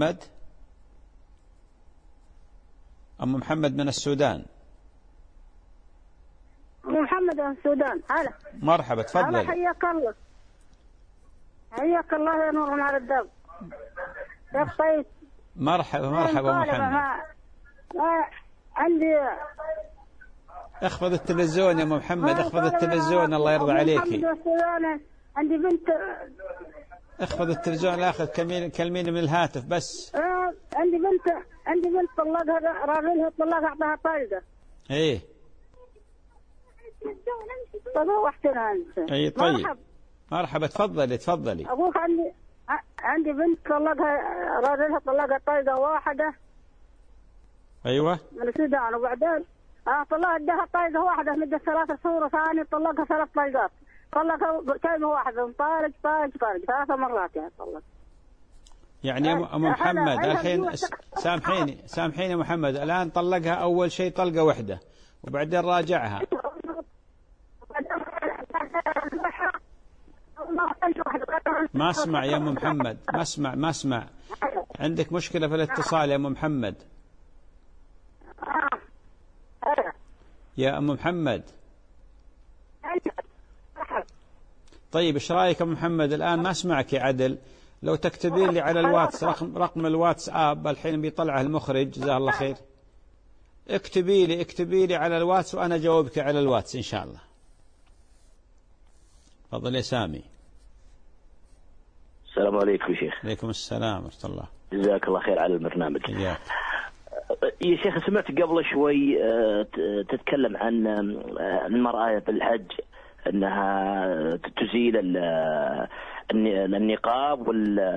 محمد من السودان. أم محمد من السودان. هلا مرحبا، تفضل. حياك الله يا نور على الدرب. كيف طيب؟ مرحبا محمد. عندي اخفض التلفزيون يا أم محمد، اخفض التلفزيون الله يرضى عليك. عندي بنت. اخفض التلفزيون الآخر، كلميني من الهاتف بس. عندي بنت طلقها، راجلها طلقها، أعطاها طلقة. ايه طلقتنا أنت. اي طيب مرحبا، تفضلي. أبوك عندي بنت طلقها، راجلها طلقها طلقة واحدة. أيوة من السودان، وبعدين طلقها طلقة واحدة مدة 3 شهور، ثاني طلقها 3 طلقات، طلقها كلمة واحدة، طالق 3 مرات يعني طلق. يعني أم محمد الحين سامحيني يا محمد، الآن طلقها أول شيء طلقة واحدة وبعدين راجعها. ما اسمع يا أم محمد، ما اسمع. عندك مشكلة في الاتصال يا أم محمد. يا أم محمد. طيب ايش رايك يا محمد؟ الآن ما اسمعك يا عدل، لو تكتبين لي على الواتس رقم الواتساب، الحين بيطلعه المخرج جزاه الله خير. اكتبي لي على الواتس وأنا جاوبك على الواتس إن شاء الله. تفضل يا سامي. السلام عليكم يا شيخ. عليكم السلام ورحمة الله. جزاك الله خير على البرنامج. إياك. يا شيخ سمعت قبل شوي تتكلم عن المرأة في الحج أنها تزيل النقاب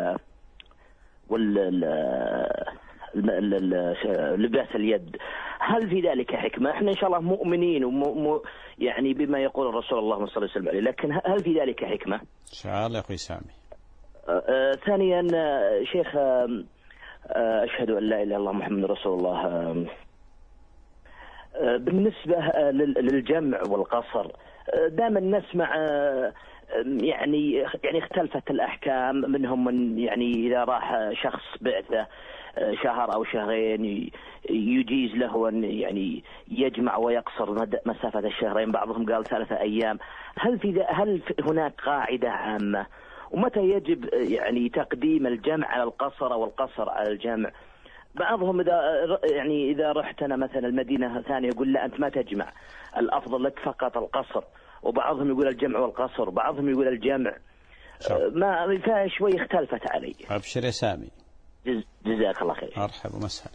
لباس اليد. هل في ذلك حكمة؟ احنا إن شاء الله مؤمنين يعني بما يقول الرسول اللهم صل وسلم عليه، لكن هل في ذلك حكمة؟ إن شاء الله يا أخوي سامي. ثانيا شيخ، أشهد أن لا إله إلا الله محمد رسول الله. بالنسبة للجمع والقصر دائما نسمع يعني اختلفت الأحكام، منهم من يعني إذا راح شخص بعثة شهر أو شهرين يجيز له أن يعني يجمع ويقصر مسافة الشهرين، بعضهم قال 3 أيام. هل هناك قاعدة عامة؟ ومتى يجب يعني تقديم الجمع على القصر والقصر على الجمع؟ بعضهم إذا رحت أنا مثلا المدينة ثانية يقول لا أنت ما تجمع، الأفضل لك فقط القصر، وبعضهم يقول الجمع والقصر، بعضهم يقول الجمع. ما فيها شوي اختلفت علي. أبشر يا سامي. جزاك الله خير. مرحبا ومسهلا.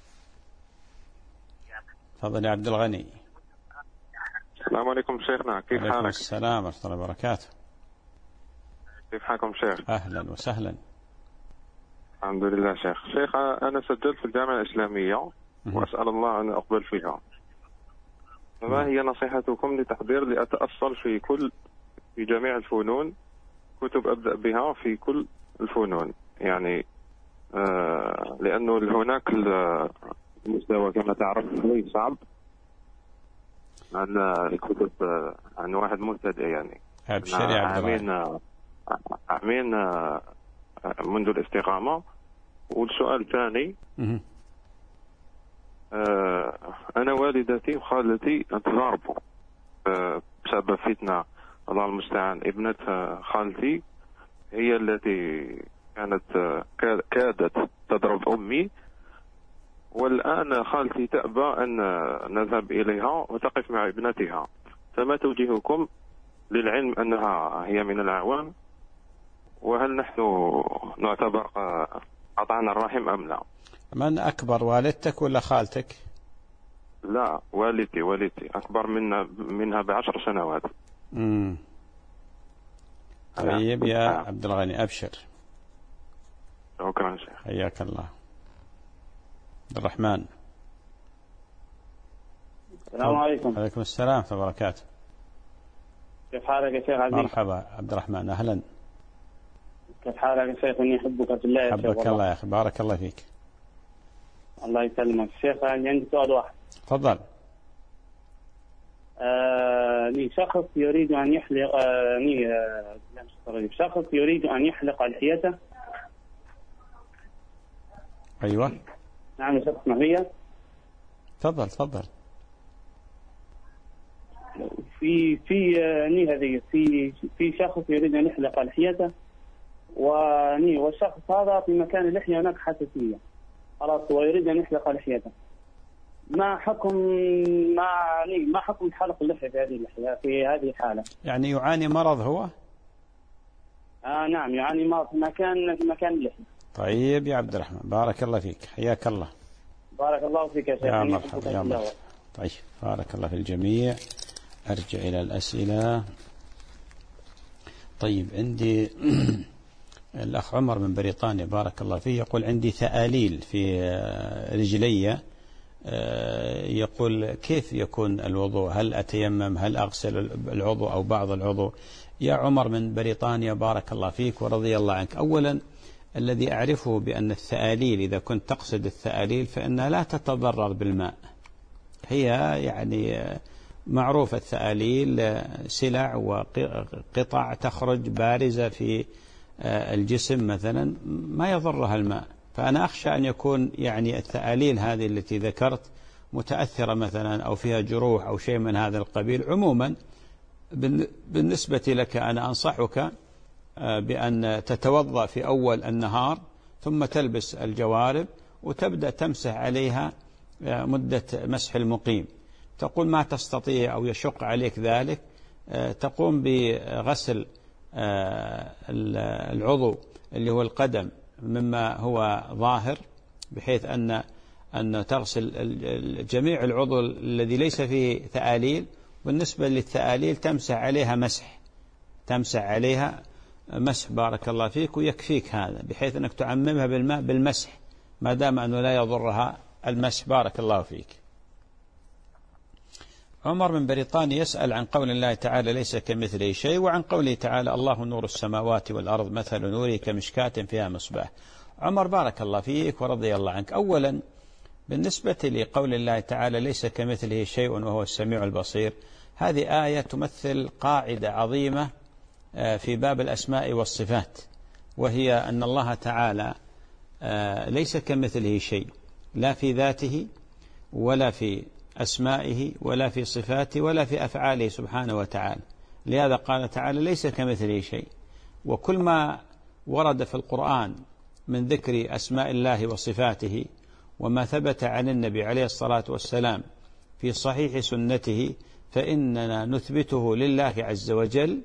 تفضل يا عبد الغني. السلام عليكم شيخنا، كيف حالك؟ وعليكم السلام ورحمة الله وبركاته. كيف حالكم شيخ؟ أهلا وسهلا. الحمد لله شيخ. أنا سجلت في الجامعة الإسلامية وأسأل الله أن أقبل فيها، فما هي نصيحتكم لأتأصل في جميع الفنون، كتب أبدأ بها في كل الفنون يعني، لأنه هناك المستوى كما تعرف شوي صعب عن الكتب عن واحد مبتدئ يعني. أبشر يا عبد الله. عامين منذ الاستقامة. والسؤال الثاني، أنا والدتي وخالتي تضاربوا بسبب فتنة، الله المستعان. ابنة خالتي هي التي كادت تضرب أمي، والآن خالتي تأبى أن نذهب إليها وتقف مع ابنتها، فما توجيهكم للعلم أنها هي من الأعوام، وهل نحن نعتبر قطعنا الرحم أم لا؟ من أكبر، والدتك ولا خالتك؟ لا، والدتي أكبر منها ب10 سنوات. طيب يا عبد الغني أبشر. شكرا شيخ. حياك الله. عبد الرحمن. السلام عليكم. وعليكم السلام ورحمة الله وبركاته. كيف حالك يا شيخ عزيز؟ مرحبا عبد الرحمن، أهلا. كيف حالك يا شيخ؟ إني أحبك في الله يا شيخ. حبك الله يا أخي، بارك الله فيك. الله يسلمك شيخ. عندي سؤال واحد. تفضل. لي شخص يريد أن يحلق شخص يريد أن يحلق لحيته. أيوة. نعم يا شيخ، اسمح لي. تفضل. في شخص يريد أن يحلق لحيته، والشخص هذا في مكان اللحية هناك حساسية، خلاص هو يريد أن يحلق لحيته. ما حكم حلق اللحية في هذه الحالة؟ يعني يعاني مرض هو؟ نعم يعاني مرض في مكان اللحية. طيب يا عبد الرحمن، بارك الله فيك، حياك الله. بارك الله فيك يا شيخ. يا مرحبا يا مرحبا. طيب بارك الله في الجميع. أرجع إلى الأسئلة. طيب عندي الأخ عمر من بريطانيا بارك الله فيه، يقول عندي ثآليل في رجلي، يقول كيف يكون الوضوء؟ هل أتيمم؟ هل أغسل العضو أو بعض العضو؟ يا عمر من بريطانيا بارك الله فيك ورضي الله عنك. أولا الذي أعرفه بأن الثآليل إذا كنت تقصد الثآليل فإنها لا تتضرر بالماء، هي يعني معروف الثآليل سلع وقطع تخرج بارزة في الجسم مثلا ما يضرها الماء، فأنا أخشى أن يكون يعني الثآليل هذه التي ذكرت متأثرة مثلا أو فيها جروح أو شيء من هذا القبيل. عموما بالنسبة لك أنا أنصحك بأن تتوضأ في أول النهار ثم تلبس الجوارب وتبدأ تمسح عليها مدة مسح المقيم. تقول ما تستطيع أو يشق عليك ذلك، تقوم بغسل العضو اللي هو القدم مما هو ظاهر، بحيث أن تغسل جميع العضو الذي ليس فيه ثآليل. بالنسبة للثآليل تمسح عليها مسح بارك الله فيك، ويكفيك هذا بحيث أنك تعممها بالماء بالمسح ما دام أنه لا يضرها المسح. بارك الله فيك. عمر من بريطانيا يسأل عن قول الله تعالى ليس كمثله شيء، وعن قوله تعالى الله نور السماوات والأرض مثل نوره كمشكاة فيها مصباح. عمر بارك الله فيك ورضي الله عنك، أولا بالنسبة لقول الله تعالى ليس كمثله شيء وهو السميع البصير، هذه آية تمثل قاعدة عظيمة في باب الأسماء والصفات، وهي أن الله تعالى ليس كمثله شيء، لا في ذاته ولا في أسمائه ولا في صفاته ولا في أفعاله سبحانه وتعالى. لهذا قال تعالى ليس كمثله شيء. وكل ما ورد في القرآن من ذكر أسماء الله وصفاته وما ثبت عن النبي عليه الصلاة والسلام في صحيح سنته فإننا نثبته لله عز وجل،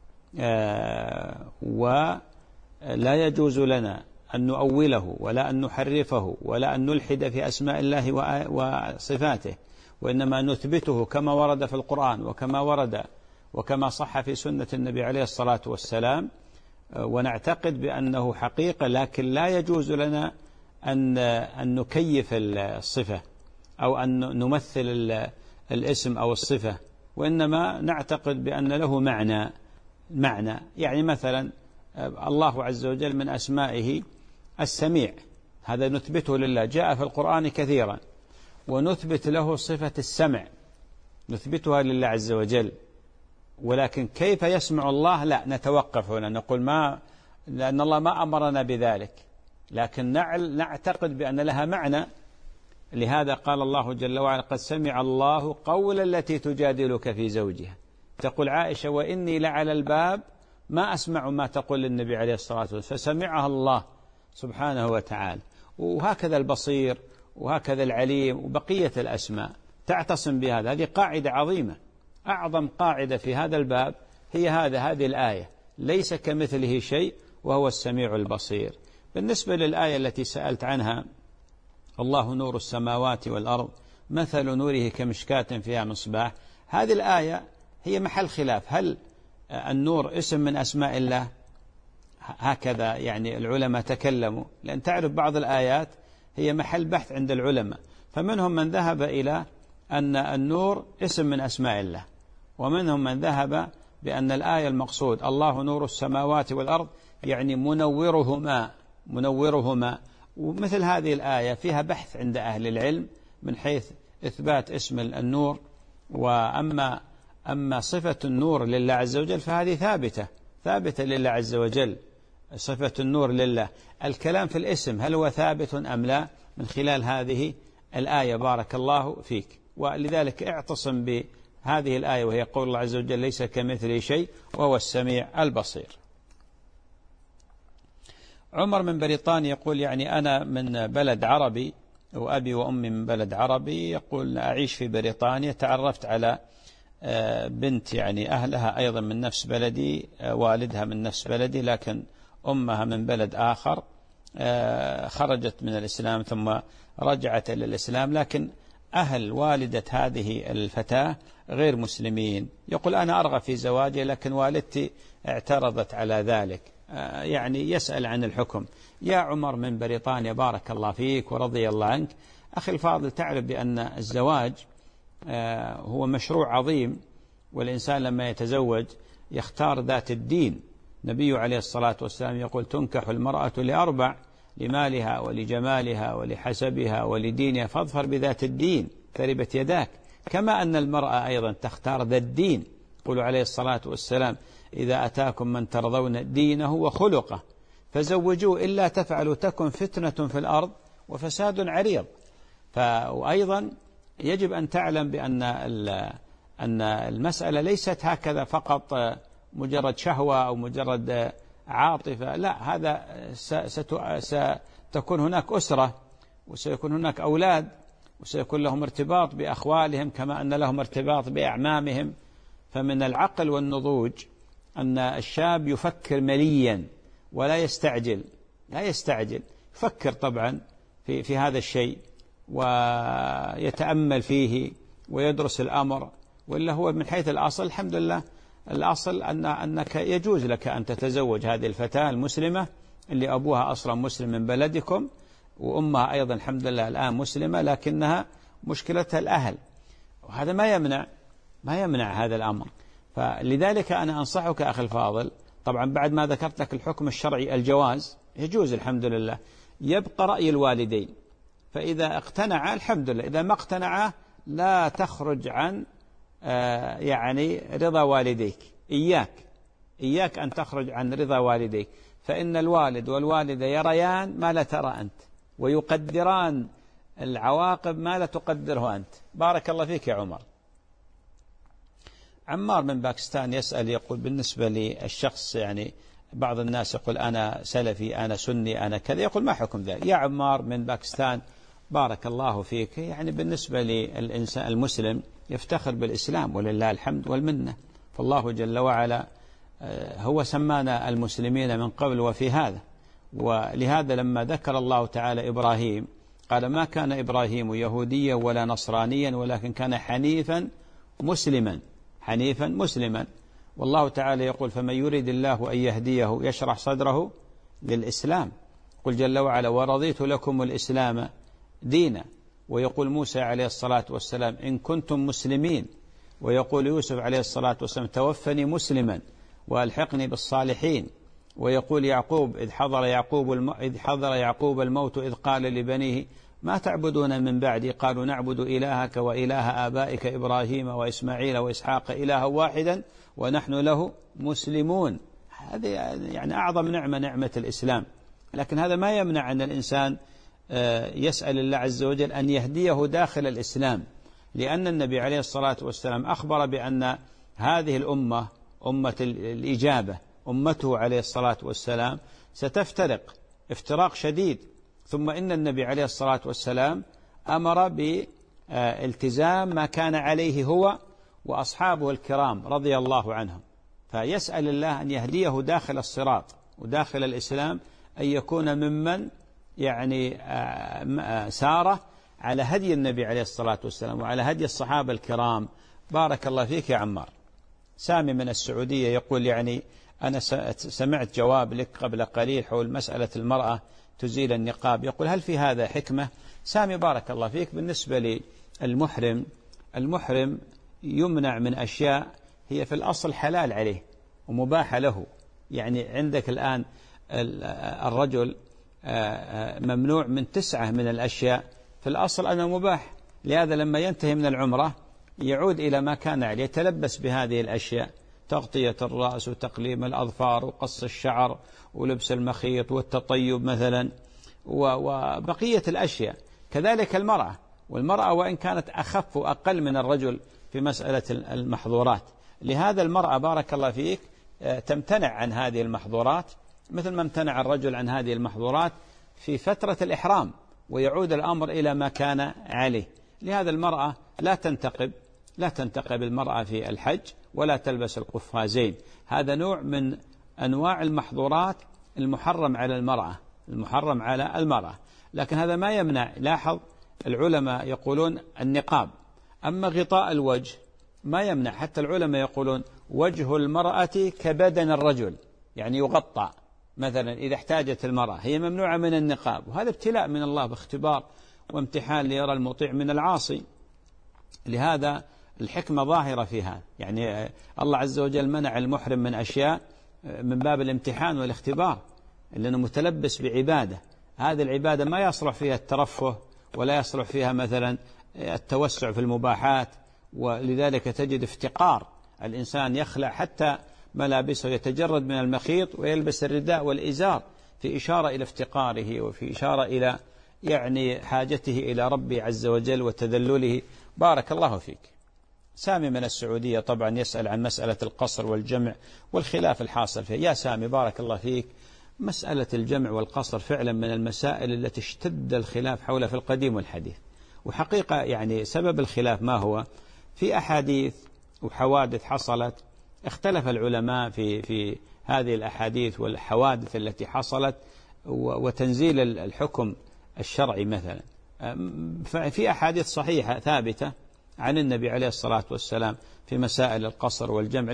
ولا يجوز لنا أن نؤوله ولا أن نحرفه ولا أن نلحد في أسماء الله وصفاته، وإنما نثبته كما ورد في القرآن وكما صح في سنة النبي عليه الصلاة والسلام، ونعتقد بأنه حقيقة، لكن لا يجوز لنا أن نكيف الصفة أو أن نمثل الاسم أو الصفة، وإنما نعتقد بأن له معنى. يعني مثلا الله عز وجل من أسمائه السميع، هذا نثبته لله، جاء في القرآن كثيرا، ونثبت له صفة السمع نثبتها لله عز وجل. ولكن كيف يسمع الله لا نتوقف هنا، نقول لأن الله ما أمرنا بذلك، لكن نعتقد بأن لها معنى. لهذا قال الله جل وعلا قد سمع الله قول التي تجادلك في زوجها. تقول عائشة وإني لعلى الباب ما أسمع ما تقول للنبي عليه الصلاة والسلام، فسمعها الله سبحانه وتعالى. وهكذا البصير وهكذا العليم وبقية الأسماء، تعتصم بهذا. هذه قاعدة عظيمة، أعظم قاعدة في هذا الباب هي هذه الآية: ليس كمثله شيء وهو السميع البصير. بالنسبة للآية التي سألت عنها: الله نور السماوات والأرض مثل نوره كمشكاة فيها مصباح، هذه الآية هي محل خلاف. هل النور اسم من أسماء الله؟ هكذا يعني العلماء تكلموا، لأن تعرف بعض الآيات هي محل بحث عند العلماء، فمنهم من ذهب إلى أن النور اسم من أسماء الله، ومنهم من ذهب بأن الآية المقصود الله نور السماوات والأرض يعني منورهما. ومثل هذه الآية فيها بحث عند أهل العلم من حيث إثبات اسم النور. أما صفة النور لله عز وجل فهذه ثابتة لله عز وجل، صفة النور لله. الكلام في الاسم هل هو ثابت أم لا من خلال هذه الآية. بارك الله فيك. ولذلك اعتصم بهذه الآية وهي قول الله عز وجل: ليس كمثله شيء وهو السميع البصير. عمر من بريطانيا يقول: يعني أنا من بلد عربي وأبي وأمي من بلد عربي، يقول أعيش في بريطانيا، تعرفت على بنت يعني أهلها أيضا من نفس بلدي، والدها من نفس بلدي، لكن أمها من بلد آخر، خرجت من الإسلام ثم رجعت إلى الإسلام، لكن أهل والدة هذه الفتاة غير مسلمين. يقول أنا أرغب في زواجي لكن والدتي اعترضت على ذلك. يعني يسأل عن الحكم. يا عمر من بريطانيا، بارك الله فيك ورضي الله عنك، أخي الفاضل، تعرف بأن الزواج هو مشروع عظيم، والإنسان لما يتزوج يختار ذات الدين. نبي عليه الصلاة والسلام يقول: تنكح المرأة ل4: لمالها ولجمالها ولحسبها ولدينها فاظفر بذات الدين تربت يداك. كما أن المرأة أيضا تختار ذا الدين. يقول عليه الصلاة والسلام: إذا أتاكم من ترضون دينه وخلقه فزوجوه، إلا تفعلوا تكن فتنة في الأرض وفساد عريض. وأيضا يجب أن تعلم بأن المسألة ليست هكذا فقط مجرد شهوة أو مجرد عاطفة، لا، هذا ستكون هناك أسرة، وسيكون هناك أولاد، وسيكون لهم ارتباط بأخوالهم كما أن لهم ارتباط بأعمامهم. فمن العقل والنضوج أن الشاب يفكر مليا ولا يستعجل، يفكر طبعا في هذا الشيء ويتأمل فيه ويدرس الأمر. وإلا هو من حيث الأصل الحمد لله، الأصل أنك يجوز لك أن تتزوج هذه الفتاة المسلمة اللي أبوها أصلا مسلم من بلدكم، وأمها أيضا الحمد لله الآن مسلمة، لكنها مشكلتها الأهل، وهذا ما يمنع هذا الأمر. فلذلك أنا أنصحك أخي الفاضل، طبعا بعد ما ذكرت لك الحكم الشرعي الجواز يجوز الحمد لله، يبقى رأي الوالدين، فإذا اقتنع الحمد لله، إذا ما اقتنع لا تخرج عن يعني رضا والديك. إياك أن تخرج عن رضا والديك، فإن الوالد والوالدة يريان ما لا ترى أنت، ويقدران العواقب ما لا تقدره أنت. بارك الله فيك يا عمر. عمار من باكستان يسأل، يقول: بالنسبة للشخص يعني بعض الناس يقول أنا سلفي، أنا سني، أنا كذا، يقول ما حكم ذلك؟ يا عمار من باكستان بارك الله فيك، يعني بالنسبة للإنسان المسلم يفتخر بالإسلام ولله الحمد والمنة، فالله جل وعلا هو سمانا المسلمين من قبل وفي هذا. ولهذا لما ذكر الله تعالى إبراهيم قال: ما كان إبراهيم يهوديا ولا نصرانيا ولكن كان حنيفا مسلما. والله تعالى يقول: فمن يريد الله أن يهديه يشرح صدره للإسلام. قل جل وعلا: ورضيت لكم الإسلام دينا. ويقول موسى عليه الصلاة والسلام: إن كنتم مسلمين. ويقول يوسف عليه الصلاة والسلام: توفني مسلما وألحقني بالصالحين. ويقول يعقوب: إذ حضر يعقوب الموت إذ قال لبنيه ما تعبدون من بعدي؟ قالوا نعبد إلهك وإله آبائك إبراهيم وإسماعيل وإسحاق إلها واحدا ونحن له مسلمون. هذه يعني أعظم نعمة الإسلام. لكن هذا ما يمنع أن الإنسان يسأل الله عز وجل أن يهديه داخل الإسلام، لأن النبي عليه الصلاة والسلام أخبر بأن هذه الأمة أمة الإجابة، أمته عليه الصلاة والسلام ستفترق افتراق شديد. ثم إن النبي عليه الصلاة والسلام أمر بالتزام ما كان عليه هو وأصحابه الكرام رضي الله عنهم، فيسأل الله أن يهديه داخل الصراط وداخل الإسلام، أن يكون ممن يعني سار على هدي النبي عليه الصلاة والسلام وعلى هدي الصحابة الكرام. بارك الله فيك يا عمار. سامي من السعودية يقول يعني أنا سمعت جواب لك قبل قليل حول مسألة المرأة تزيل النقاب، يقول هل في هذا حكمة؟ سامي بارك الله فيك، بالنسبة للمحرم، المحرم يمنع من أشياء هي في الأصل حلال عليه ومباحة له. يعني عندك الآن الرجل ممنوع من 9 من الأشياء في الأصل أنه مباح، لهذا لما ينتهي من العمرة يعود إلى ما كان عليه، يتلبس بهذه الأشياء: تغطية الرأس وتقليم الأظفار وقص الشعر ولبس المخيط والتطيب مثلا وبقية الأشياء. كذلك المرأة، والمرأة وإن كانت أخف وأقل من الرجل في مسألة المحظورات، لهذا المرأة بارك الله فيك تمتنع عن هذه المحظورات مثل ما امتنع الرجل عن هذه المحظورات في فترة الإحرام، ويعود الأمر إلى ما كان عليه. لهذا المرأة لا تنتقب المرأة في الحج ولا تلبس القفازين، هذا نوع من أنواع المحظورات المحرم على المرأة، لكن هذا ما يمنع. لاحظ العلماء يقولون النقاب، أما غطاء الوجه ما يمنع، حتى العلماء يقولون وجه المرأة كبدن الرجل، يعني يغطى مثلا إذا احتاجت المرأة، هي ممنوعة من النقاب، وهذا ابتلاء من الله باختبار وامتحان ليرى المطيع من العاصي. لهذا الحكمة ظاهرة فيها، يعني الله عز وجل منع المحرم من أشياء من باب الامتحان والاختبار، لأنه متلبس بعبادة، هذه العبادة ما يصلح فيها الترفه ولا يصلح فيها مثلا التوسع في المباحات، ولذلك تجد افتقار، الإنسان يخلع حتى ملابسه، يتجرد من المخيط ويلبس الرداء والإزار، في إشارة إلى افتقاره وفي إشارة إلى يعني حاجته إلى ربي عز وجل وتذلله. بارك الله فيك. سامي من السعودية طبعا يسأل عن مسألة القصر والجمع والخلاف الحاصل فيه. يا سامي بارك الله فيك، مسألة الجمع والقصر فعلا من المسائل التي اشتد الخلاف حولها في القديم والحديث، وحقيقة يعني سبب الخلاف ما هو؟ في أحاديث وحوادث حصلت، اختلف العلماء في هذه الأحاديث والحوادث التي حصلت وتنزيل الحكم الشرعي مثلا. ففي أحاديث صحيحة ثابتة عن النبي عليه الصلاة والسلام في مسائل القصر والجمع،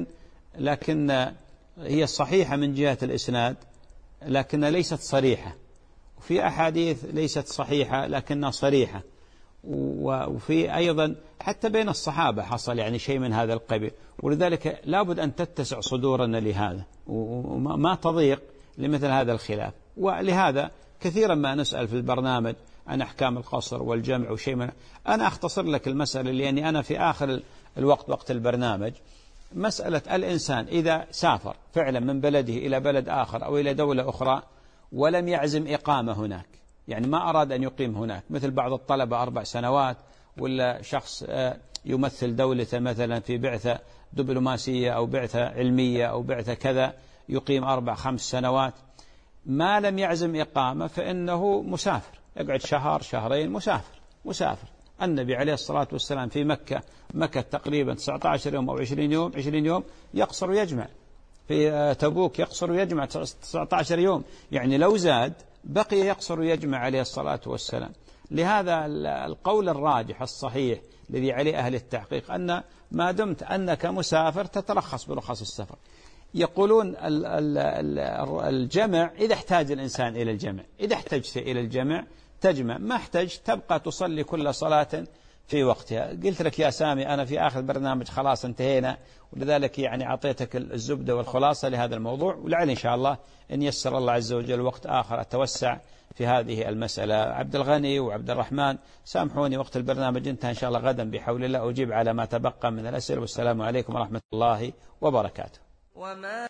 لكن هي صحيحة من جهة الإسناد لكن ليست صريحة، وفي أحاديث ليست صحيحة لكنها صريحة، وفي أيضا حتى بين الصحابة حصل يعني شيء من هذا القبيل، ولذلك لابد أن تتسع صدورنا لهذا وما تضيق لمثل هذا الخلاف. ولهذا كثيرا ما نسأل في البرنامج عن أحكام القصر والجمع وشيء من، أنا أختصر لك المسألة لأني أنا في آخر الوقت وقت البرنامج، مسألة الإنسان إذا سافر فعلا من بلده إلى بلد آخر أو إلى دولة أخرى ولم يعزم إقامة هناك، يعني ما أراد أن يقيم هناك، مثل بعض الطلبة 4 سنوات، ولا شخص يمثل دولته مثلا في بعثة دبلوماسية أو بعثة علمية أو بعثة كذا، يقيم 4-5 سنوات، ما لم يعزم إقامة فإنه مسافر، يقعد 1-2 مسافر. النبي عليه الصلاة والسلام في مكة تقريبا 19 يوم أو 20 يوم يقصر ويجمع، في تبوك يقصر ويجمع 19 يوم، يعني لو زاد بقي يقصر ويجمع عليه الصلاة والسلام. لهذا القول الراجح الصحيح الذي عليه أهل التحقيق أن ما دمت أنك مسافر تترخص برخص السفر. يقولون الجمع إذا احتاج الإنسان إلى الجمع، إذا احتجت إلى الجمع تجمع، ما احتج تبقى تصلي كل صلاة في وقتها. قلت لك يا سامي أنا في آخر برنامج خلاص انتهينا، ولذلك يعني أعطيتك الزبدة والخلاصة لهذا الموضوع، ولعل إن شاء الله إن يسر الله عز وجل وقت آخر أتوسع في هذه المسألة. عبد الغني وعبد الرحمن سامحوني وقت البرنامج انتهى، إن شاء الله غدا بحول الله أجيب على ما تبقى من الأسئلة، والسلام عليكم ورحمة الله وبركاته.